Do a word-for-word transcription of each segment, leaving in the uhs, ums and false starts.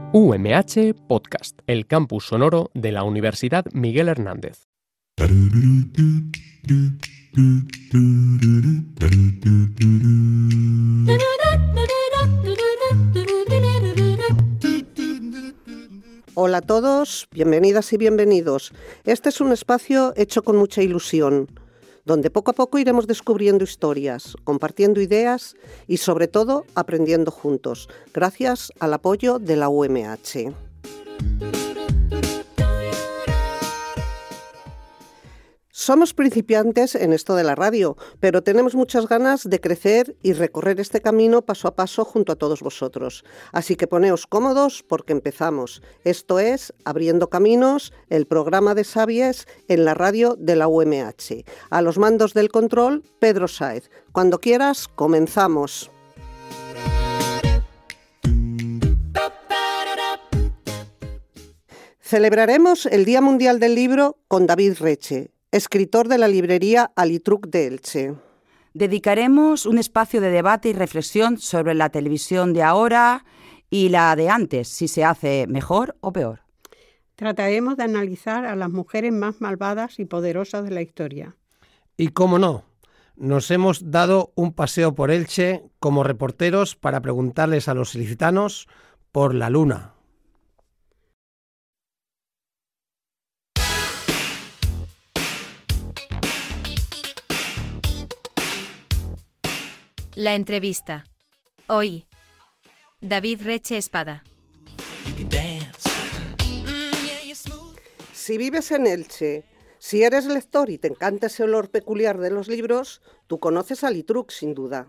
U M H Podcast, el campus sonoro de la Universidad Miguel Hernández. Hola a todos, bienvenidas y bienvenidos. Este es un espacio hecho con mucha ilusión, donde poco a poco iremos descubriendo historias, compartiendo ideas y sobre todo aprendiendo juntos, gracias al apoyo de la U M H. Somos principiantes en esto de la radio, pero tenemos muchas ganas de crecer y recorrer este camino paso a paso junto a todos vosotros. Así que poneos cómodos porque empezamos. Esto es Abriendo Caminos, el programa de Sabies en la radio de la U M H. A los mandos del control, Pedro Sáez. Cuando quieras, comenzamos. Celebraremos el Día Mundial del Libro con David Reche, escritor de la librería Alitruc de Elche. Dedicaremos un espacio de debate y reflexión sobre la televisión de ahora y la de antes, si se hace mejor o peor. Trataremos de analizar a las mujeres más malvadas y poderosas de la historia. Y cómo no, nos hemos dado un paseo por Elche como reporteros para preguntarles a los ilicitanos por la luna. La entrevista. Hoy, David Reche Espada. Si vives en Elche, si eres lector y te encanta ese olor peculiar de los libros, tú conoces a Alitruc, sin duda.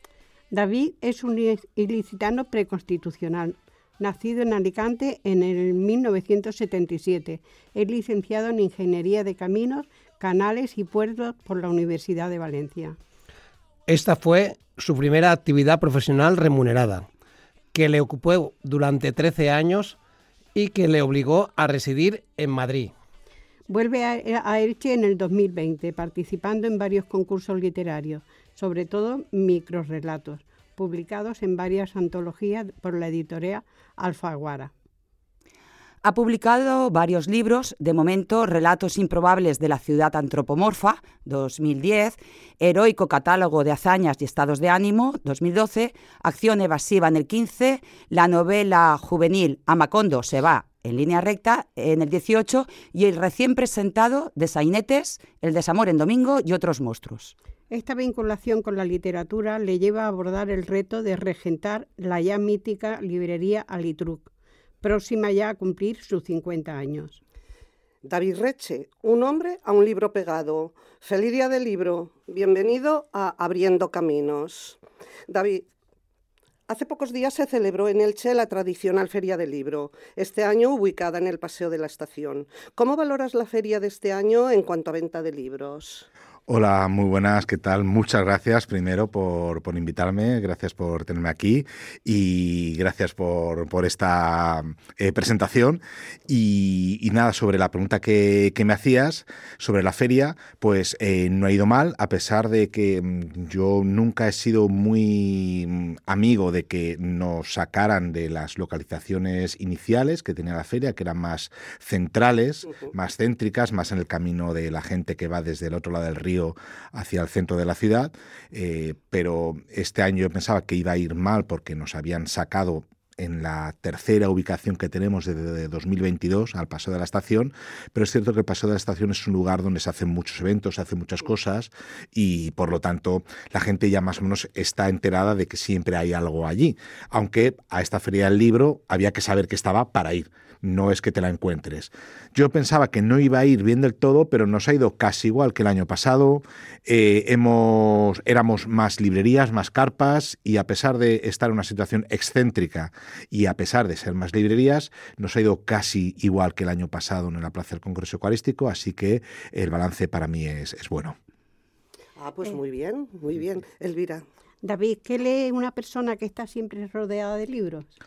David es un ilicitano preconstitucional, nacido en Alicante en el mil novecientos setenta y siete. Es licenciado en Ingeniería de Caminos, Canales y Puertos por la Universidad de Valencia. Esta fue su primera actividad profesional remunerada, que le ocupó durante trece años y que le obligó a residir en Madrid. Vuelve a Elche en el dos mil veinte, participando en varios concursos literarios, sobre todo microrrelatos, publicados en varias antologías por la editorial Alfaguara. Ha publicado varios libros, de momento Relatos improbables de la ciudad antropomorfa, dos mil diez, Heroico catálogo de hazañas y estados de ánimo, dos mil doce, Acción evasiva en el quince, la novela juvenil Amacondo se va en línea recta en el dieciocho y el recién presentado de Sainetes, El desamor en domingo y otros monstruos. Esta vinculación con la literatura le lleva a abordar el reto de regentar la ya mítica librería Alitruc, próxima ya a cumplir sus cincuenta años. David Reche, un hombre a un libro pegado. Feliz día del libro. Bienvenido a Abriendo Caminos. David, hace pocos días se celebró en Elche la tradicional Feria del Libro, este año ubicada en el Paseo de la Estación. ¿Cómo valoras la feria de este año en cuanto a venta de libros? Hola, muy buenas, ¿qué tal? Muchas gracias primero por, por invitarme, gracias por tenerme aquí y gracias por, por esta eh, presentación. Y, y nada, sobre la pregunta que, que me hacías sobre la feria, pues eh, no ha ido mal, a pesar de que mm, yo nunca he sido muy mm, amigo de que nos sacaran de las localizaciones iniciales que tenía la feria, que eran más centrales, uh-huh. más céntricas, más en el camino de la gente que va desde el otro lado del río hacia el centro de la ciudad, eh, pero este año yo pensaba que iba a ir mal porque nos habían sacado en la tercera ubicación que tenemos desde dos mil veintidós al Paseo de la Estación, pero es cierto que el Paseo de la Estación es un lugar donde se hacen muchos eventos, se hacen muchas cosas y por lo tanto la gente ya más o menos está enterada de que siempre hay algo allí, aunque a esta Feria del Libro había que saber que estaba para ir. No es que te la encuentres. Yo pensaba que no iba a ir bien del todo, pero nos ha ido casi igual que el año pasado. Eh, hemos, éramos más librerías, más carpas, y a pesar de estar en una situación excéntrica y a pesar de ser más librerías, nos ha ido casi igual que el año pasado en la Plaza del Congreso Eucarístico, así que el balance para mí es, es bueno. Ah, pues muy bien, muy bien. Elvira. David, ¿qué lee una persona que está siempre rodeada de libros?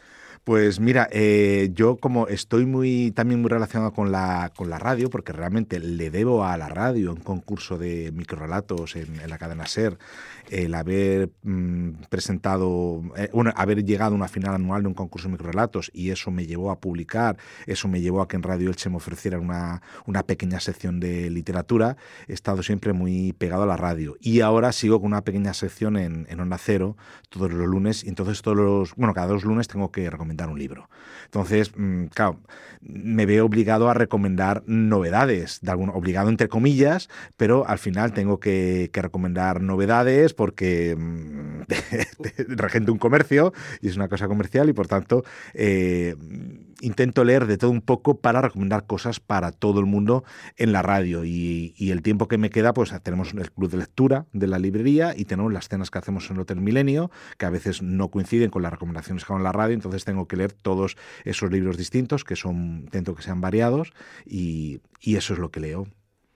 Pues mira, eh, yo como estoy muy también muy relacionado con la, con la radio, porque realmente le debo a la radio un concurso de microrelatos en, en la cadena SER, el haber mmm, presentado, eh, bueno, haber llegado a una final anual de un concurso de microrelatos, y eso me llevó a publicar, eso me llevó a que en Radio Elche me ofrecieran una, una pequeña sección de literatura. He estado siempre muy pegado a la radio, y ahora sigo con una pequeña sección en, en Onda Cero todos los lunes, y entonces todos los, bueno, cada dos lunes tengo que recomendar un libro. Entonces, mmm, claro, me veo obligado a recomendar novedades, de algún, obligado entre comillas, pero al final tengo que, que recomendar novedades porque mmm, regento un comercio y es una cosa comercial, y por tanto eh, intento leer de todo un poco para recomendar cosas para todo el mundo en la radio, y, y el tiempo que me queda, pues tenemos el club de lectura de la librería y tenemos las cenas que hacemos en el Hotel Milenio, que a veces no coinciden con las recomendaciones que hago en la radio, entonces tengo que leer todos esos libros distintos, que son, intento que sean variados, y, y eso es lo que leo.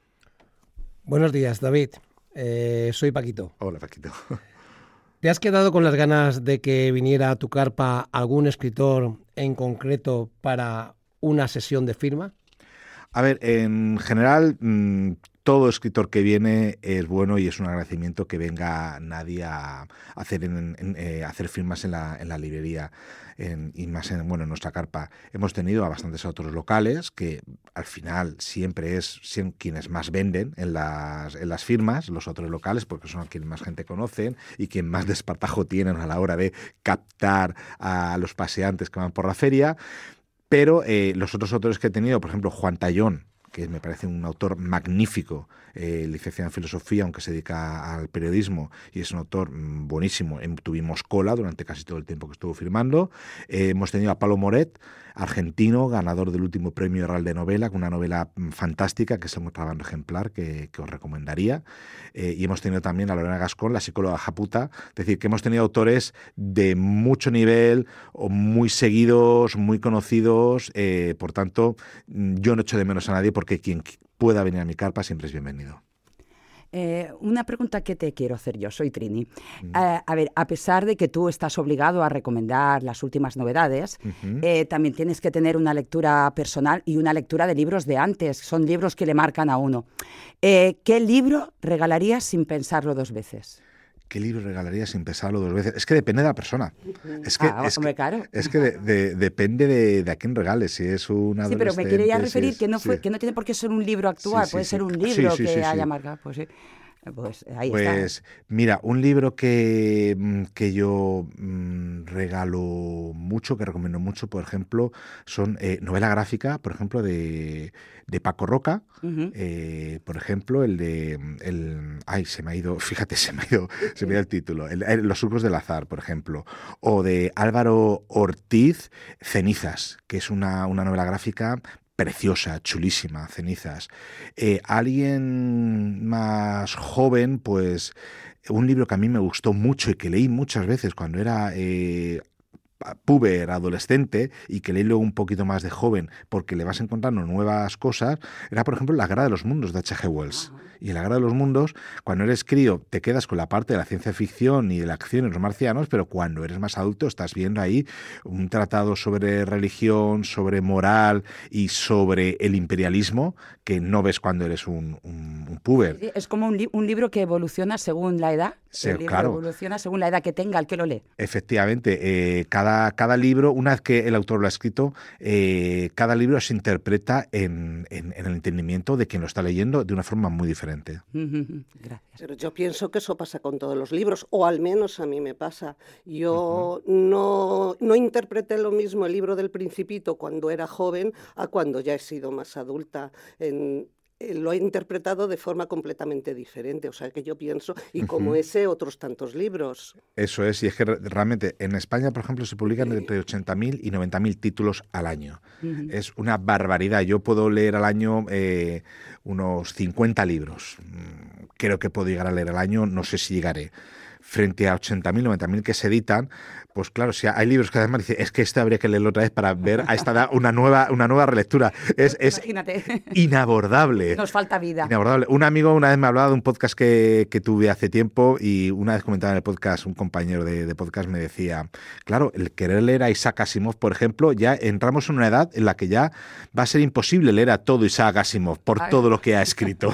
Buenos días, David. Eh, soy Paquito. Hola, Paquito. ¿Te has quedado con las ganas de que viniera a tu carpa algún escritor en concreto para una sesión de firma? A ver, en general, mmm, todo escritor que viene es bueno, y es un agradecimiento que venga nadie a hacer, en, en, eh, hacer firmas en la, en la librería, en, y más en, bueno, en nuestra carpa. Hemos tenido a bastantes autores locales que al final siempre es siempre quienes más venden en las, en las firmas, los autores locales, porque son quienes más gente conocen y quien más desparpajo tienen a la hora de captar a los paseantes que van por la feria. Pero eh, los otros autores que he tenido, por ejemplo, Juan Tallón, que me parece un autor magnífico, eh, licenciado en filosofía, aunque se dedica al periodismo, y es un autor mmm, buenísimo. Tuvimos cola durante casi todo el tiempo que estuvo firmando. Eh, hemos tenido a Pablo Moret, argentino, ganador del último premio Real de novela, con una novela mmm, fantástica, que es un trabajo ejemplar que, que os recomendaría. Eh, y hemos tenido también a Lorena Gascón, la psicóloga japuta. Es decir, que hemos tenido autores de mucho nivel, o muy seguidos, muy conocidos. Eh, por tanto, yo no echo de menos a nadie, porque quien pueda venir a mi carpa siempre es bienvenido. Eh, una pregunta que te quiero hacer yo, soy Trini. Mm. Eh, a ver, a pesar de que tú estás obligado a recomendar las últimas novedades, uh-huh. eh, también tienes que tener una lectura personal y una lectura de libros de antes. Son libros que le marcan a uno. Eh, ¿Qué libro regalarías sin pensarlo dos veces? ¿Qué libro regalaría sin pensarlo dos veces? Es que depende de la persona. Es que, ah, es hombre, que, claro. es que de, de, depende de, de a quién regales. Si es un adolescente... Sí, pero me quería referir si es, que, no fue, sí. que no tiene por qué ser un libro actual, sí, sí, puede sí. ser un libro sí, sí, que sí, haya sí. marcado. Pues sí. Pues ahí pues está. Mira, un libro que, que yo mmm, regalo mucho, que recomiendo mucho, por ejemplo, son eh, novela gráfica, por ejemplo, de, de Paco Roca, uh-huh. eh, por ejemplo, el de... El, ay, se me ha ido, fíjate, se me ha ido, se me ha ido el título, el, el, Los surcos del azar, por ejemplo, o de Álvaro Ortiz, Cenizas, que es una, una novela gráfica preciosa, chulísima, Cenizas. Eh, alguien más joven, pues un libro que a mí me gustó mucho y que leí muchas veces cuando era eh, puber, adolescente, y que leí luego un poquito más de joven porque le vas encontrando nuevas cosas, era por ejemplo La Guerra de los Mundos de H G Wells. Y en La Guerra de los Mundos, cuando eres crío, te quedas con la parte de la ciencia ficción y de la acción en los marcianos, pero cuando eres más adulto estás viendo ahí un tratado sobre religión, sobre moral y sobre el imperialismo que no ves cuando eres un, un, un puber. Sí, es como un, li- un libro que evoluciona según la edad. Sí, el libro claro. evoluciona según la edad que tenga el que lo lee. Efectivamente, eh, cada, cada libro, una vez que el autor lo ha escrito, eh, cada libro se interpreta en, en, en el entendimiento de quien lo está leyendo de una forma muy diferente. Gracias. Pero yo pienso que eso pasa con todos los libros, o al menos a mí me pasa. Yo uh-huh. no, no interpreté lo mismo el libro del Principito cuando era joven a cuando ya he sido más adulta. En, lo he interpretado de forma completamente diferente, o sea que yo pienso, y como uh-huh. ese, otros tantos libros. Eso es, y es que realmente en España, por ejemplo, se publican entre ochenta mil y noventa mil títulos al año. Uh-huh. Es una barbaridad. Yo puedo leer al año eh, unos cincuenta libros. Creo que puedo llegar a leer al año, no sé si llegaré. frente a ochenta mil, noventa mil que se editan, pues claro, si hay libros que además dicen, es que este habría que leerlo otra vez para ver a esta da una nueva, una nueva relectura. Es, es Imagínate. inabordable. Nos falta vida. Inabordable. Un amigo una vez me hablaba de un podcast que, que tuve hace tiempo y una vez comentaba en el podcast, un compañero de, de podcast me decía, claro, el querer leer a Isaac Asimov, por ejemplo, ya entramos en una edad en la que ya va a ser imposible leer a todo Isaac Asimov por Ay. todo lo que ha escrito.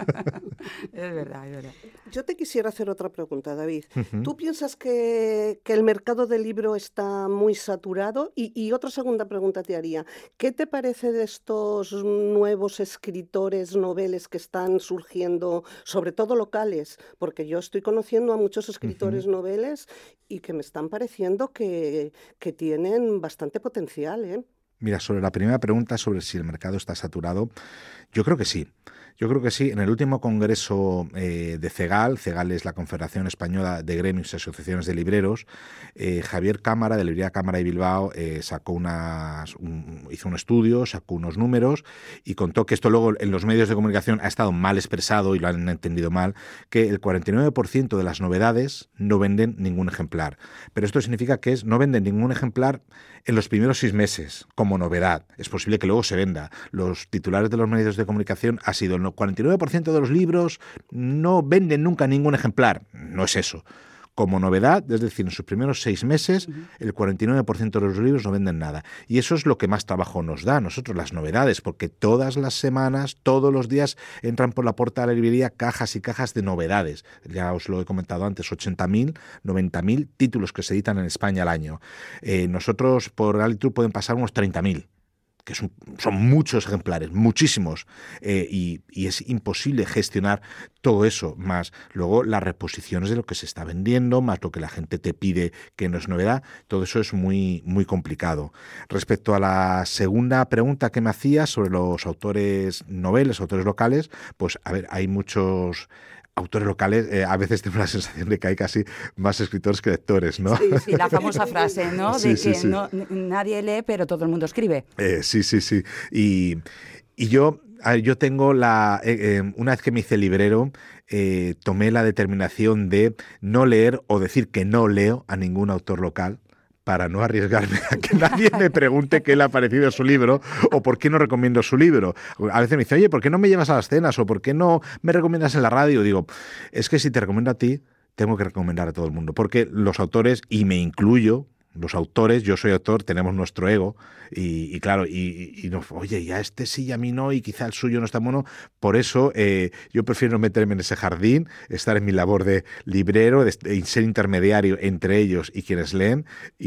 Es verdad, es verdad. Yo te quisiera hacer otra pregunta, David. Uh-huh. ¿Tú piensas que, que el mercado del libro está muy saturado? Y, y otra segunda pregunta te haría. ¿Qué te parece de estos nuevos escritores, noveles que están surgiendo, sobre todo locales? Porque yo estoy conociendo a muchos escritores uh-huh. noveles y que me están pareciendo que, que tienen bastante potencial, ¿eh? Mira, sobre la primera pregunta, sobre si el mercado está saturado, yo creo que sí. Yo creo que sí. En el último congreso eh, de CEGAL, CEGAL es la Confederación Española de Gremios y Asociaciones de Libreros, eh, Javier Cámara, de Librería Cámara de Bilbao, eh, sacó unas, un, hizo un estudio, sacó unos números y contó que esto luego en los medios de comunicación ha estado mal expresado y lo han entendido mal, que el cuarenta y nueve por ciento de las novedades no venden ningún ejemplar. Pero esto significa que es, no venden ningún ejemplar en los primeros seis meses como novedad. Es posible que luego se venda. Los titulares de los medios de comunicación ha sido el cuarenta y nueve por ciento de los libros no venden nunca ningún ejemplar. No es eso. Como novedad, es decir, en sus primeros seis meses, uh-huh. el cuarenta y nueve por ciento de los libros no venden nada. Y eso es lo que más trabajo nos da a nosotros, las novedades, porque todas las semanas, todos los días, entran por la puerta de la librería cajas y cajas de novedades. Ya os lo he comentado antes, ochenta mil, noventa mil títulos que se editan en España al año. Eh, nosotros, por Alitur, pueden pasar unos treinta mil. Que son, son muchos ejemplares, muchísimos, eh, y, y es imposible gestionar todo eso, más luego las reposiciones de lo que se está vendiendo, más lo que la gente te pide que no es novedad, todo eso es muy, muy complicado. Respecto a la segunda pregunta que me hacías sobre los autores noveles, autores locales, pues a ver, hay muchos autores locales, eh, a veces tengo la sensación de que hay casi más escritores que lectores, ¿no? Sí, sí, la famosa frase, ¿no? Sí, de sí, que sí. No, nadie lee, pero todo el mundo escribe. Eh, sí, sí, sí. Y, y yo, yo tengo la... Eh, eh, una vez que me hice librero, eh, tomé la determinación de no leer o decir que no leo a ningún autor local, para no arriesgarme a que nadie me pregunte qué le ha parecido su libro o por qué no recomiendo su libro. A veces me dice, oye, ¿por qué no me llevas a las cenas? O ¿por qué no me recomiendas en la radio? Digo, es que si te recomiendo a ti, tengo que recomendar a todo el mundo. Porque los autores, y me incluyo, los autores, yo soy autor, tenemos nuestro ego y, y claro, y, y no, oye, ya este sí y a mí no y quizá el suyo no está bueno. Por eso eh, yo prefiero meterme en ese jardín, estar en mi labor de librero, de, de ser intermediario entre ellos y quienes leen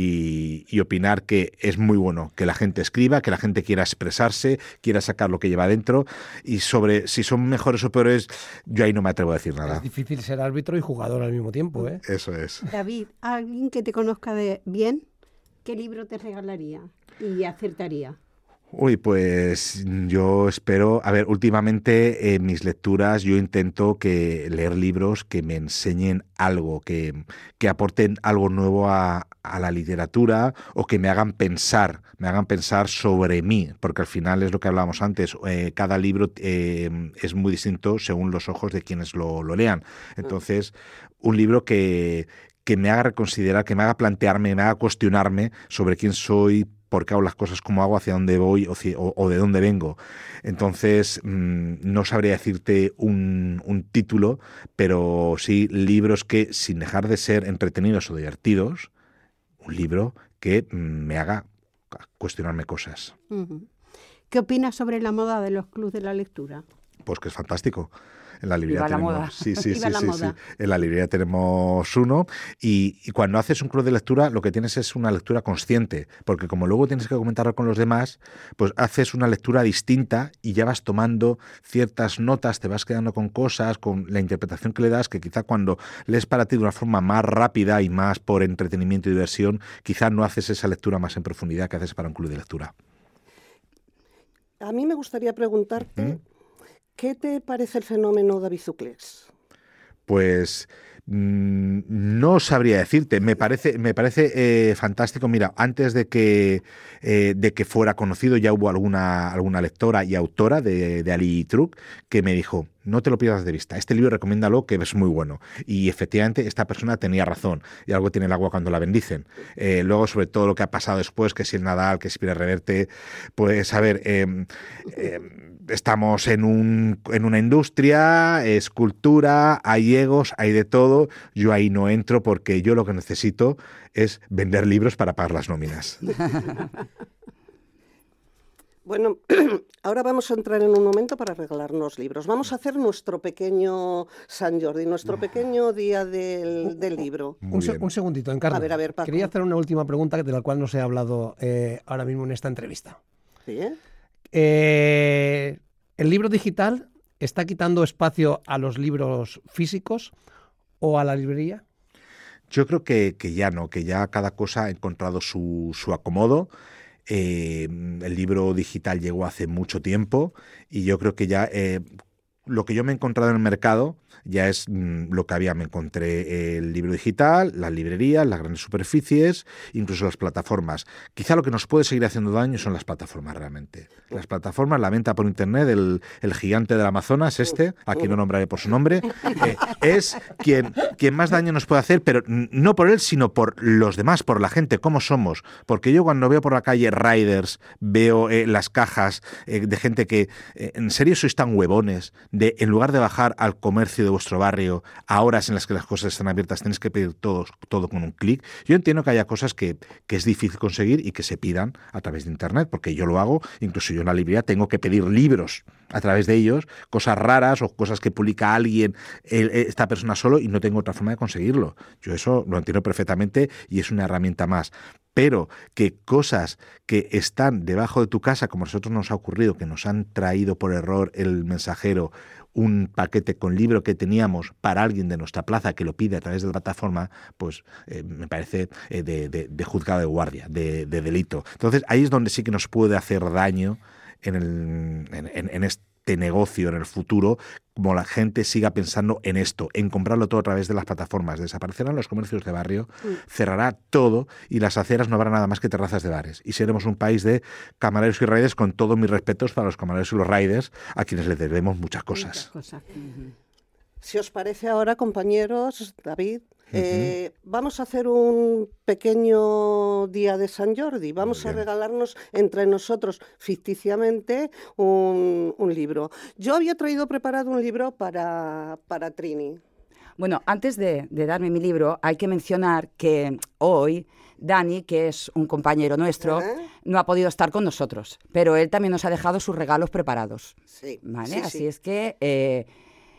y, y opinar que es muy bueno que la gente escriba, que la gente quiera expresarse, quiera sacar lo que lleva dentro y sobre si son mejores o peores, yo ahí no me atrevo a decir nada. Es difícil ser árbitro y jugador al mismo tiempo, ¿eh? Eso es. David, alguien que te conozca de bien, ¿qué libro te regalaría y acertaría? Uy, pues yo espero, a ver, últimamente en mis lecturas yo intento que leer libros que me enseñen algo, que, que aporten algo nuevo a, a la literatura o que me hagan pensar, me hagan pensar sobre mí, porque al final es lo que hablábamos antes, eh, cada libro eh, es muy distinto según los ojos de quienes lo, lo lean. Entonces, un libro que... que me haga reconsiderar, que me haga plantearme, me haga cuestionarme sobre quién soy, por qué hago las cosas como hago, hacia dónde voy o, o, o de dónde vengo. Entonces, mmm, no sabría decirte un, un título, pero sí libros que, sin dejar de ser entretenidos o divertidos, un libro que mmm, me haga cuestionarme cosas. Uh-huh. ¿Qué opinas sobre la moda de los clubs de la lectura? Pues que es fantástico. En la librería Viva tenemos, la moda. Sí, sí, Viva sí, la sí, moda. sí. En la librería tenemos uno y, y cuando haces un club de lectura lo que tienes es una lectura consciente, porque como luego tienes que comentarlo con los demás, pues haces una lectura distinta y ya vas tomando ciertas notas, te vas quedando con cosas, con la interpretación que le das, que quizá cuando lees para ti de una forma más rápida y más por entretenimiento y diversión, quizá no haces esa lectura más en profundidad que haces para un club de lectura. A mí me gustaría preguntarte... ¿Mm? ¿Qué te parece el fenómeno David Zuclés? Pues mmm, no sabría decirte. Me parece, me parece eh, fantástico. Mira, antes de que, eh, de que fuera conocido ya hubo alguna, alguna lectora y autora de, de Alitur que me dijo, no te lo pierdas de vista. Este libro recomiéndalo, que es muy bueno. Y efectivamente esta persona tenía razón. Y algo tiene el agua cuando la bendicen. Eh, luego, sobre todo lo que ha pasado después, que si el Nadal, que si Pérez Reverte, pues a ver, eh, eh, estamos en, un, en una industria, es cultura, hay egos, hay de todo. Yo ahí no entro porque yo lo que necesito es vender libros para pagar las nóminas. Bueno, ahora vamos a entrar en un momento para regalarnos libros. Vamos a hacer nuestro pequeño San Jordi, nuestro pequeño día del, del libro. Un, se, un segundito, Encarna. A ver, a ver, Paco. Quería hacer una última pregunta de la cual no se ha hablado eh, ahora mismo en esta entrevista. ¿Sí? Eh, ¿El libro digital está quitando espacio a los libros físicos o a la librería? Yo creo que, que ya no, que ya cada cosa ha encontrado su, su acomodo. Eh, el libro digital llegó hace mucho tiempo y yo creo que ya eh, lo que yo me he encontrado en el mercado ya es mmm, lo que había. Me encontré el libro digital, las librerías, las grandes superficies, incluso las plataformas. Quizá lo que nos puede seguir haciendo daño son las plataformas realmente. Las plataformas, la venta por internet, el, el gigante del Amazonas, este, aquí no nombraré por su nombre, eh, es quien, quien más daño nos puede hacer, pero no por él, sino por los demás, por la gente, cómo somos. Porque yo cuando veo por la calle riders, veo eh, las cajas eh, de gente que, eh, en serio sois tan huevones, de en lugar de bajar al comercio de vuestro barrio a horas en las que las cosas están abiertas, tenéis que pedir todo, todo con un clic. Yo entiendo que haya cosas que, que es difícil conseguir y que se pidan a través de internet, porque yo lo hago, incluso yo en la librería tengo que pedir libros a través de ellos, cosas raras o cosas que publica alguien, el, esta persona solo, y no tengo otra forma de conseguirlo. Yo eso lo entiendo perfectamente y es una herramienta más. Pero que cosas que están debajo de tu casa, como a nosotros nos ha ocurrido, que nos han traído por error el mensajero un paquete con libro que teníamos para alguien de nuestra plaza que lo pide a través de la plataforma, pues eh, me parece eh, de, de, de juzgado de guardia, de, de delito. Entonces ahí es donde sí que nos puede hacer daño en, el, en, en, en este negocio en el futuro, como la gente siga pensando en esto, en comprarlo todo a través de las plataformas. Desaparecerán los comercios de barrio, mm. cerrará todo y las aceras no habrá nada más que terrazas de bares. Y seremos un país de camareros y riders, con todos mis respetos para los camareros y los riders, a quienes les debemos muchas cosas. Muchas cosas. Uh-huh. Si os parece ahora, compañeros, David, eh, uh-huh. vamos a hacer un pequeño día de San Jordi. Vamos a regalarnos entre nosotros, ficticiamente, un, un libro. Yo había traído preparado un libro para, para Trini. Bueno, antes de, de darme mi libro, hay que mencionar que hoy Dani, que es un compañero nuestro, ¿eh? no ha podido estar con nosotros, pero él también nos ha dejado sus regalos preparados. Sí, ¿vale? sí, Así sí. es que... Eh,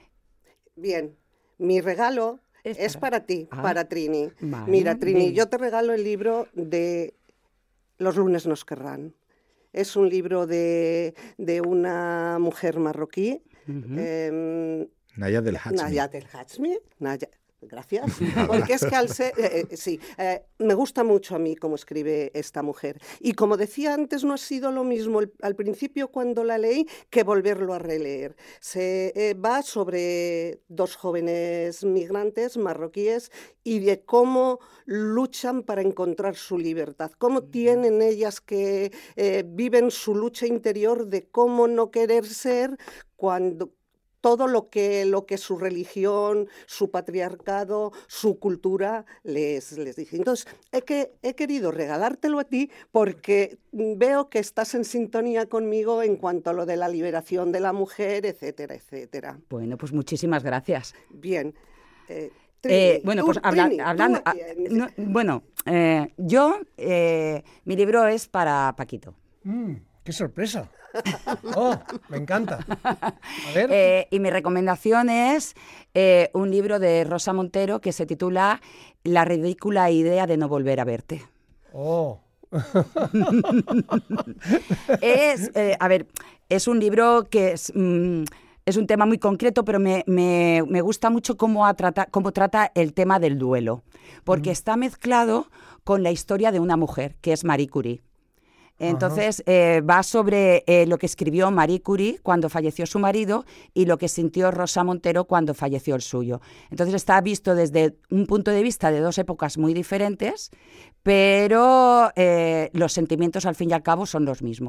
Bien, mi regalo es, es para, para ti, ah, para Trini. Vale, Mira, Trini, bien. yo te regalo el libro de Los lunes nos querrán. Es un libro de, de una mujer marroquí. Uh-huh. eh, Nayat El Hachmi. Nayat El Hachmi. Nayat... Gracias. Porque es que al ser, eh, eh, sí, eh, me gusta mucho a mí cómo escribe esta mujer. Y como decía antes, no ha sido lo mismo el, al principio cuando la leí que volverlo a releer. Se eh, va sobre dos jóvenes migrantes marroquíes y de cómo luchan para encontrar su libertad, cómo tienen ellas que eh, viven su lucha interior de cómo no querer ser cuando todo lo que, lo que su religión, su patriarcado, su cultura les, les dice. Entonces, he, que, he querido regalártelo a ti porque veo que estás en sintonía conmigo en cuanto a lo de la liberación de la mujer, etcétera, etcétera. Bueno, pues muchísimas gracias. Bien. Eh, Trini, eh, bueno, tú, pues habla, Trini, hablando... A, no, bueno, eh, yo, eh, mi libro es para Paquito. Mm, ¡Qué sorpresa! ¡Oh, me encanta! A ver. Eh, y mi recomendación es eh, un libro de Rosa Montero que se titula La ridícula idea de no volver a verte. ¡Oh! es, eh, a ver, es un libro que es... Mm, es un tema muy concreto, pero me, me, me gusta mucho cómo, a trata, cómo trata el tema del duelo, porque mm. está mezclado con la historia de una mujer, que es Marie Curie. Entonces, eh, va sobre eh, lo que escribió Marie Curie cuando falleció su marido y lo que sintió Rosa Montero cuando falleció el suyo. Entonces, está visto desde un punto de vista de dos épocas muy diferentes, pero eh, los sentimientos, al fin y al cabo, son los mismos.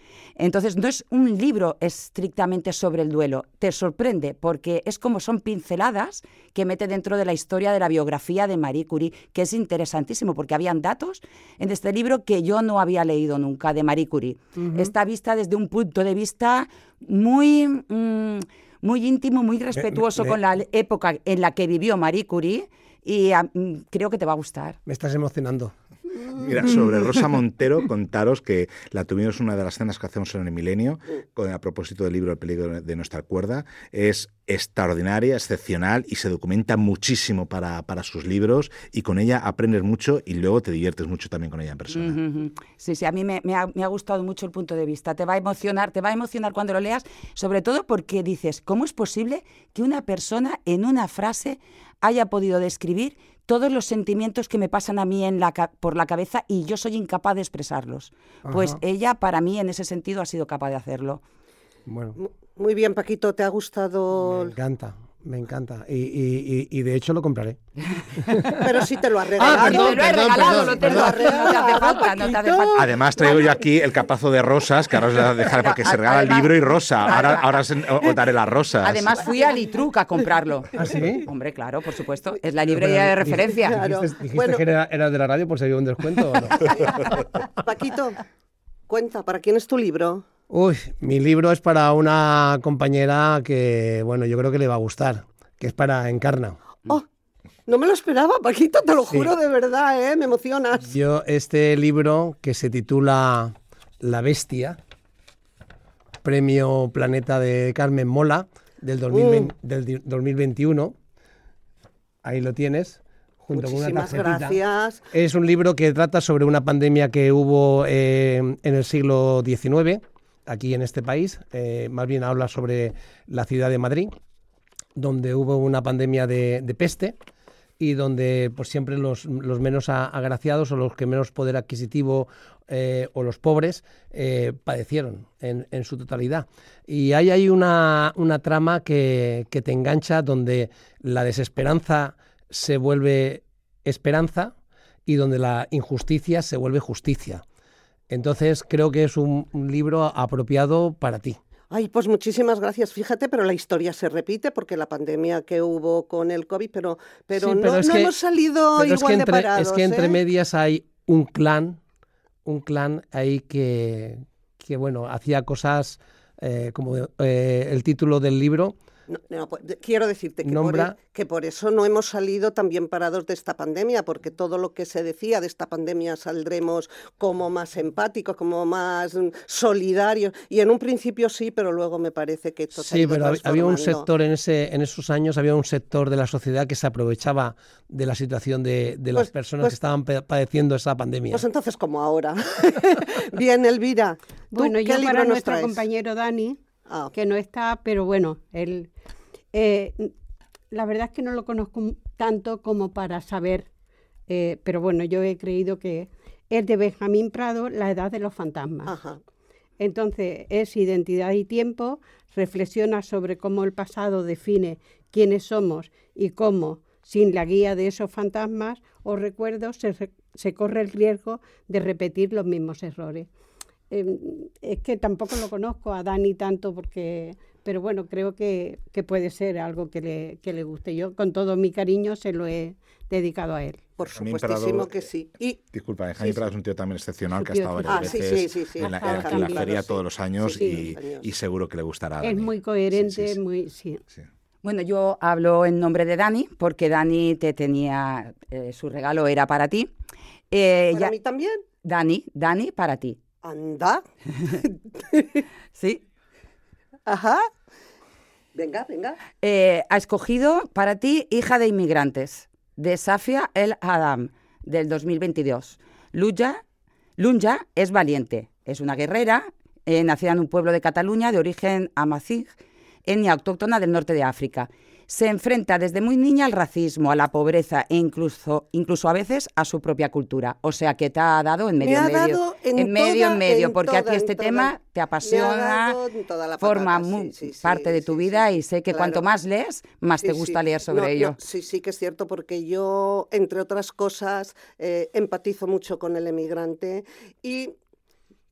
Entonces, no es un libro estrictamente sobre el duelo. Te sorprende porque es como son pinceladas que mete dentro de la historia de la biografía de Marie Curie, que es interesantísimo porque habían datos en este libro que yo no había leído nunca de Marie Curie. Uh-huh. Está vista desde un punto de vista muy, mmm, muy íntimo, muy respetuoso me, me, con la época en la que vivió Marie Curie y um, creo que te va a gustar. Me estás emocionando. Mira, sobre Rosa Montero, contaros que la tuvimos en una de las cenas que hacemos en el Milenio, con, a propósito del libro El peligro de nuestra cuerda. Es extraordinaria, excepcional y se documenta muchísimo para, para sus libros y con ella aprendes mucho y luego te diviertes mucho también con ella en persona. Uh-huh. Sí, sí, a mí me, me, ha, me ha gustado mucho el punto de vista. Te va a emocionar, te va a emocionar cuando lo leas, sobre todo porque dices, ¿cómo es posible que una persona en una frase haya podido describir todos los sentimientos que me pasan a mí en la, por la cabeza y yo soy incapaz de expresarlos? Ajá. Pues ella, para mí, en ese sentido, ha sido capaz de hacerlo. Bueno. Muy bien, Paquito, ¿te ha gustado? Me encanta, me encanta. Y, y, y de hecho lo compraré. Pero si te lo has regalado. Ah, perdón, te lo he perdón, regalado, perdón, no te perdón. lo has regalado. No te hace falta, no te hace falta. Además, traigo yo aquí el capazo de rosas, que ahora os voy a dejar para que se regala el libro y rosa. Ahora, ahora os, os daré las rosas. Además, fui a Litruc a comprarlo. ¿Ah, sí? Hombre, claro, por supuesto. Es la librería de referencia. Claro. ¿Dijiste, dijiste bueno. que era, era de la radio por si había un descuento o no? Paquito, cuenta, ¿para quién es tu libro? Uy, mi libro es para una compañera que, bueno, yo creo que le va a gustar, que es para Encarna. ¡Oh! No me lo esperaba, Paquito, te lo sí. juro de verdad, ¿eh? Me emocionas. Yo, este libro, que se titula La Bestia, Premio Planeta de Carmen Mola, del, dos mil veinte, mm. del dos mil veintiuno, ahí lo tienes, junto Muchísimas con una tarjetita. Gracias. Es un libro que trata sobre una pandemia que hubo eh, en el siglo diecinueve, aquí en este país, eh, más bien habla sobre la ciudad de Madrid, donde hubo una pandemia de, de peste y donde pues siempre los, los menos agraciados o los que menos poder adquisitivo eh, o los pobres eh, padecieron en, en su totalidad. Y ahí hay una, una trama que, que te engancha, donde la desesperanza se vuelve esperanza y donde la injusticia se vuelve justicia. Entonces creo que es un, un libro apropiado para ti. Ay, pues muchísimas gracias. Fíjate, pero la historia se repite porque la pandemia que hubo con el COVID, pero, pero, sí, pero no, no que, hemos salido igual es que entre, de parados. Es que entre ¿eh? medias hay un clan, un clan ahí que, que bueno, hacía cosas eh, como eh, el título del libro. No, no, pues, quiero decirte que Nombra... por, que por eso no hemos salido tan bien parados de esta pandemia, porque todo lo que se decía de esta pandemia saldremos como más empáticos, como más solidarios, y en un principio sí, pero luego me parece que esto se ha ido transformando. Sí, pero había un sector en ese en esos años, había un sector de la sociedad que se aprovechaba de la situación de, de las pues, personas pues, que estaban padeciendo esa pandemia. Pues entonces como ahora. Bien, Elvira. Bueno, yo para nuestro traes? compañero Dani, ah. que no está, pero bueno, él... Eh, la verdad es que no lo conozco tanto como para saber, eh, pero bueno, yo he creído que es de Benjamín Prado, La edad de los fantasmas. Ajá. Entonces, es Identidad y tiempo, reflexiona sobre cómo el pasado define quiénes somos y cómo, sin la guía de esos fantasmas o recuerdos, se, se corre el riesgo de repetir los mismos errores. Eh, es que tampoco lo conozco a Dani tanto porque... Pero bueno, creo que, que puede ser algo que le, que le guste. Yo con todo mi cariño se lo he dedicado a él. Por supuestísimo que sí. Y, disculpa, Benjamín sí, Prado sí. es un tío también excepcional que ha estado varias ah, veces sí, sí, sí, sí. en, la, en, en la feria sí. todos los años sí, sí, y, y seguro que le gustará. A es Dani. muy coherente, sí, sí, sí. muy... Sí. Sí. Bueno, yo hablo en nombre de Dani, porque Dani te tenía... Eh, su regalo era para ti. Eh, ¿Para ya, mí también? Dani, Dani, para ti. ¿Anda? Sí. Ajá. Venga, venga. Eh, ha escogido para ti Hija de inmigrantes, de Safia El Adam, del dos mil veintidós. Luya, Lunja es valiente, es una guerrera, eh, nacida en un pueblo de Cataluña de origen amazigh, etnia autóctona del norte de África. Se enfrenta desde muy niña al racismo, a la pobreza e incluso, incluso a veces a su propia cultura. O sea que te ha dado en medio, Me ha medio, dado en, en medio, toda, en medio, en porque toda, a ti este tema toda, te apasiona, forma patata, muy, sí, sí, parte sí, de tu sí, vida sí, y sé que claro. cuanto más lees, más sí, te gusta sí. leer sobre no, ello. No, sí, sí que es cierto, porque yo, entre otras cosas, eh, empatizo mucho con el emigrante y...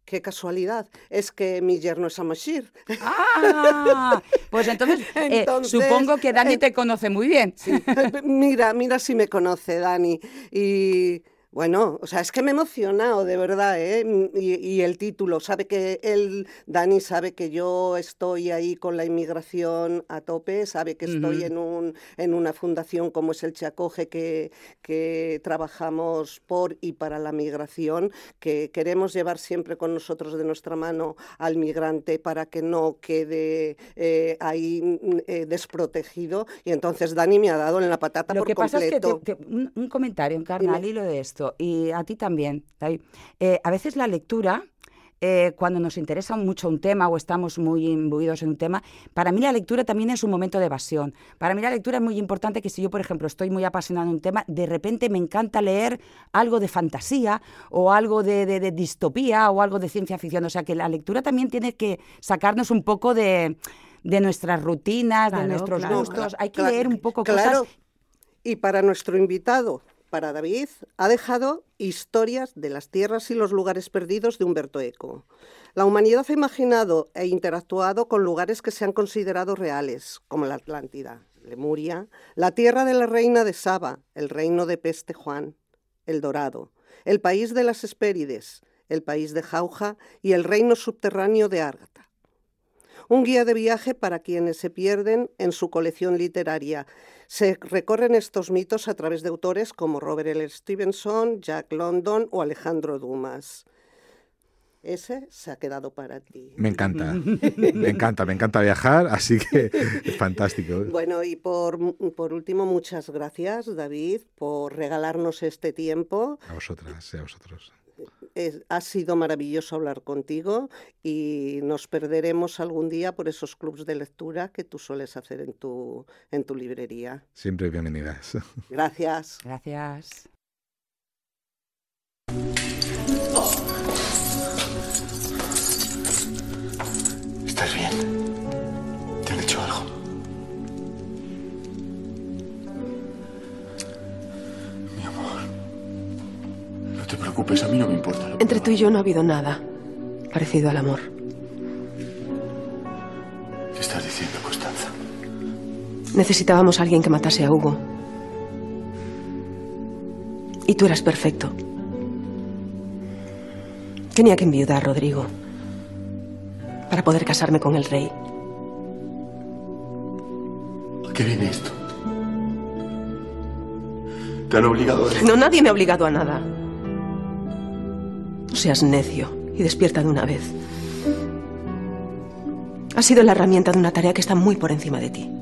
qué casualidad, es que mi yerno es Amashir. Ah, pues entonces, eh, entonces supongo que Dani eh, te conoce muy bien. Sí. Mira, mira si me conoce Dani. Y bueno, o sea, es que me he emocionado, de verdad, ¿eh? Y, y el título, sabe que él, Dani sabe que yo estoy ahí con la inmigración a tope, sabe que estoy uh-huh. en, un, en una fundación como es el Chacoge, que, que trabajamos por y para la migración, que queremos llevar siempre con nosotros de nuestra mano al migrante para que no quede eh, ahí eh, desprotegido. Y entonces Dani me ha dado en la patata Lo por que completo. Pasa es que te, te, un, un comentario, Encarna, al hilo de esto. Y a ti también, David. Eh, a veces la lectura, eh, cuando nos interesa mucho un tema o estamos muy imbuidos en un tema, para mí la lectura también es un momento de evasión. Para mí la lectura es muy importante, que si yo, por ejemplo, estoy muy apasionado en un tema, de repente me encanta leer algo de fantasía o algo de, de, de distopía o algo de ciencia ficción. O sea, que la lectura también tiene que sacarnos un poco de, de nuestras rutinas, claro, de nuestros claro, gustos. Hay que claro, leer un poco claro. cosas. Y para nuestro invitado, para David, ha dejado Historias de las tierras y los lugares perdidos de Umberto Eco. La humanidad ha imaginado e interactuado con lugares que se han considerado reales, como la Atlántida, Lemuria, la tierra de la reina de Saba, el reino de Peste Juan, El Dorado, el país de las Hespérides, el país de Jauja y el reino subterráneo de Árgata. Un guía de viaje para quienes se pierden en su colección literaria. Se recorren estos mitos a través de autores como Robert L. Stevenson, Jack London o Alejandro Dumas. Ese se ha quedado para ti. Me encanta, me encanta, me encanta viajar, así que es fantástico. Bueno, y por, por último, muchas gracias, David, por regalarnos este tiempo. A vosotras, a vosotros. Es, ha sido maravilloso hablar contigo y nos perderemos algún día por esos clubs de lectura que tú sueles hacer en tu, en tu librería. Siempre bienvenidas. Gracias. Gracias. ¿Estás bien? ¿Te han hecho algo? Mi amor, no te preocupes, a mí no me importa. Entre tú y yo no ha habido nada parecido al amor. ¿Qué estás diciendo, Constanza? Necesitábamos a alguien que matase a Hugo. Y tú eras perfecto. Tenía que enviudar a Rodrigo para poder casarme con el rey. ¿A qué viene esto? ¿Te han obligado a...? No, nadie me ha obligado a nada. No seas necio y despierta de una vez. Has sido la herramienta de una tarea que está muy por encima de ti.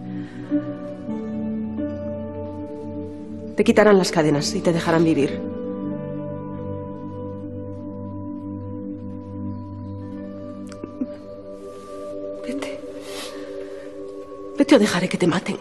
Te quitarán las cadenas y te dejarán vivir. Vete. Vete o dejaré que te maten.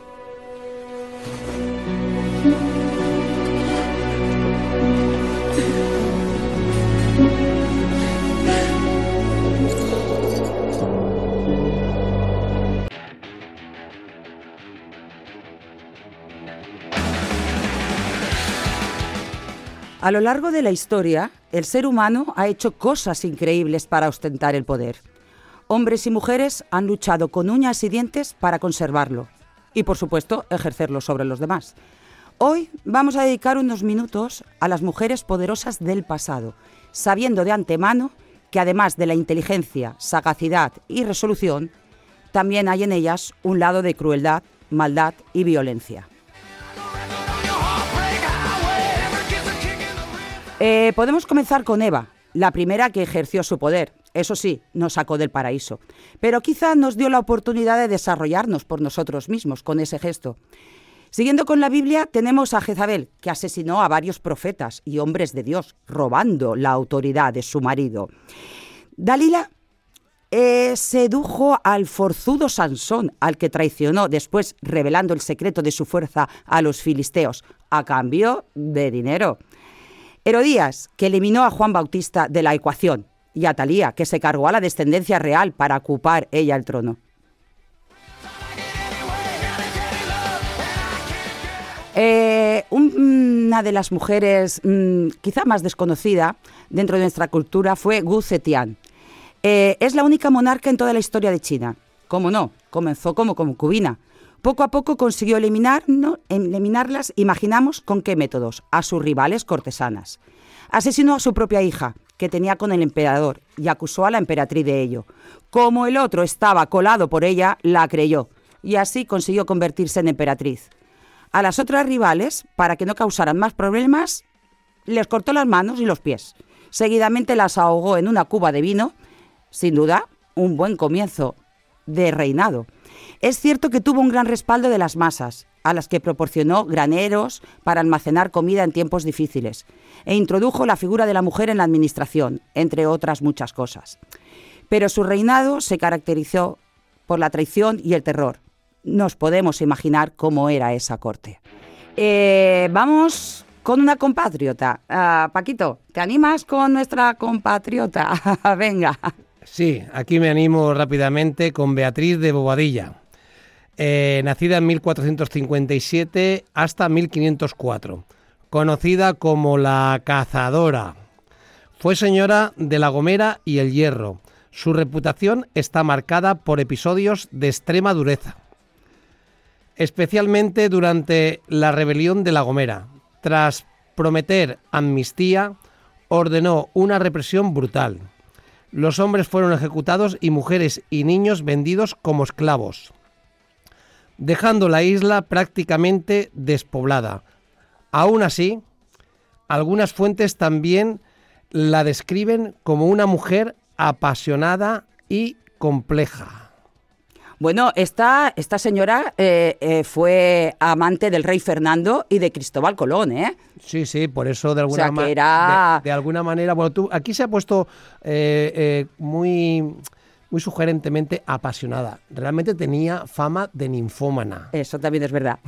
A lo largo de la historia, el ser humano ha hecho cosas increíbles para ostentar el poder. Hombres y mujeres han luchado con uñas y dientes para conservarlo y, por supuesto, ejercerlo sobre los demás. Hoy vamos a dedicar unos minutos a las mujeres poderosas del pasado, sabiendo de antemano que además de la inteligencia, sagacidad y resolución, también hay en ellas un lado de crueldad, maldad y violencia. Eh, podemos comenzar con Eva, la primera que ejerció su poder. Eso sí, nos sacó del paraíso. Pero quizá nos dio la oportunidad de desarrollarnos por nosotros mismos con ese gesto. Siguiendo con la Biblia, tenemos a Jezabel, que asesinó a varios profetas y hombres de Dios, robando la autoridad de su marido. Dalila eh, sedujo al forzudo Sansón, al que traicionó después revelando el secreto de su fuerza a los filisteos, a cambio de dinero. Herodías, que eliminó a Juan Bautista de la ecuación, y a Talía, que se cargó a la descendencia real para ocupar ella el trono. Eh, un, una de las mujeres mmm, quizá más desconocida dentro de nuestra cultura fue Wu Zetian. Eh, es la única monarca en toda la historia de China. ¿Cómo no? Comenzó como concubina. Poco a poco consiguió eliminar, no, eliminarlas, imaginamos con qué métodos, a sus rivales cortesanas. Asesinó a su propia hija, que tenía con el emperador, y acusó a la emperatriz de ello. Como el otro estaba colado por ella, la creyó, y así consiguió convertirse en emperatriz. A las otras rivales, para que no causaran más problemas, les cortó las manos y los pies. Seguidamente las ahogó en una cuba de vino. Sin duda, un buen comienzo de reinado. Es cierto que tuvo un gran respaldo de las masas, a las que proporcionó graneros para almacenar comida en tiempos difíciles, e introdujo la figura de la mujer en la administración, entre otras muchas cosas. Pero su reinado se caracterizó por la traición y el terror. Nos podemos imaginar cómo era esa corte. Eh, vamos con una compatriota. Uh, Paquito, ¿te animas con nuestra compatriota? Venga. Sí, aquí me animo rápidamente con Beatriz de Bobadilla. Eh, nacida en mil cuatrocientos cincuenta y siete hasta mil quinientos cuatro, conocida como la Cazadora. Fue señora de La Gomera y El Hierro. Su reputación está marcada por episodios de extrema dureza, especialmente durante la rebelión de La Gomera. Tras prometer amnistía, ordenó una represión brutal. Los hombres fueron ejecutados y mujeres y niños vendidos como esclavos, dejando la isla prácticamente despoblada. Aún así, algunas fuentes también la describen como una mujer apasionada y compleja. Bueno, esta, esta señora eh, eh, fue amante del rey Fernando y de Cristóbal Colón, ¿eh? Sí, sí, por eso de alguna, o sea, ma- que era... de, de alguna manera... Bueno, tú, aquí se ha puesto eh, eh, muy, muy sugerentemente apasionada. Realmente tenía fama de ninfómana. Eso también es verdad.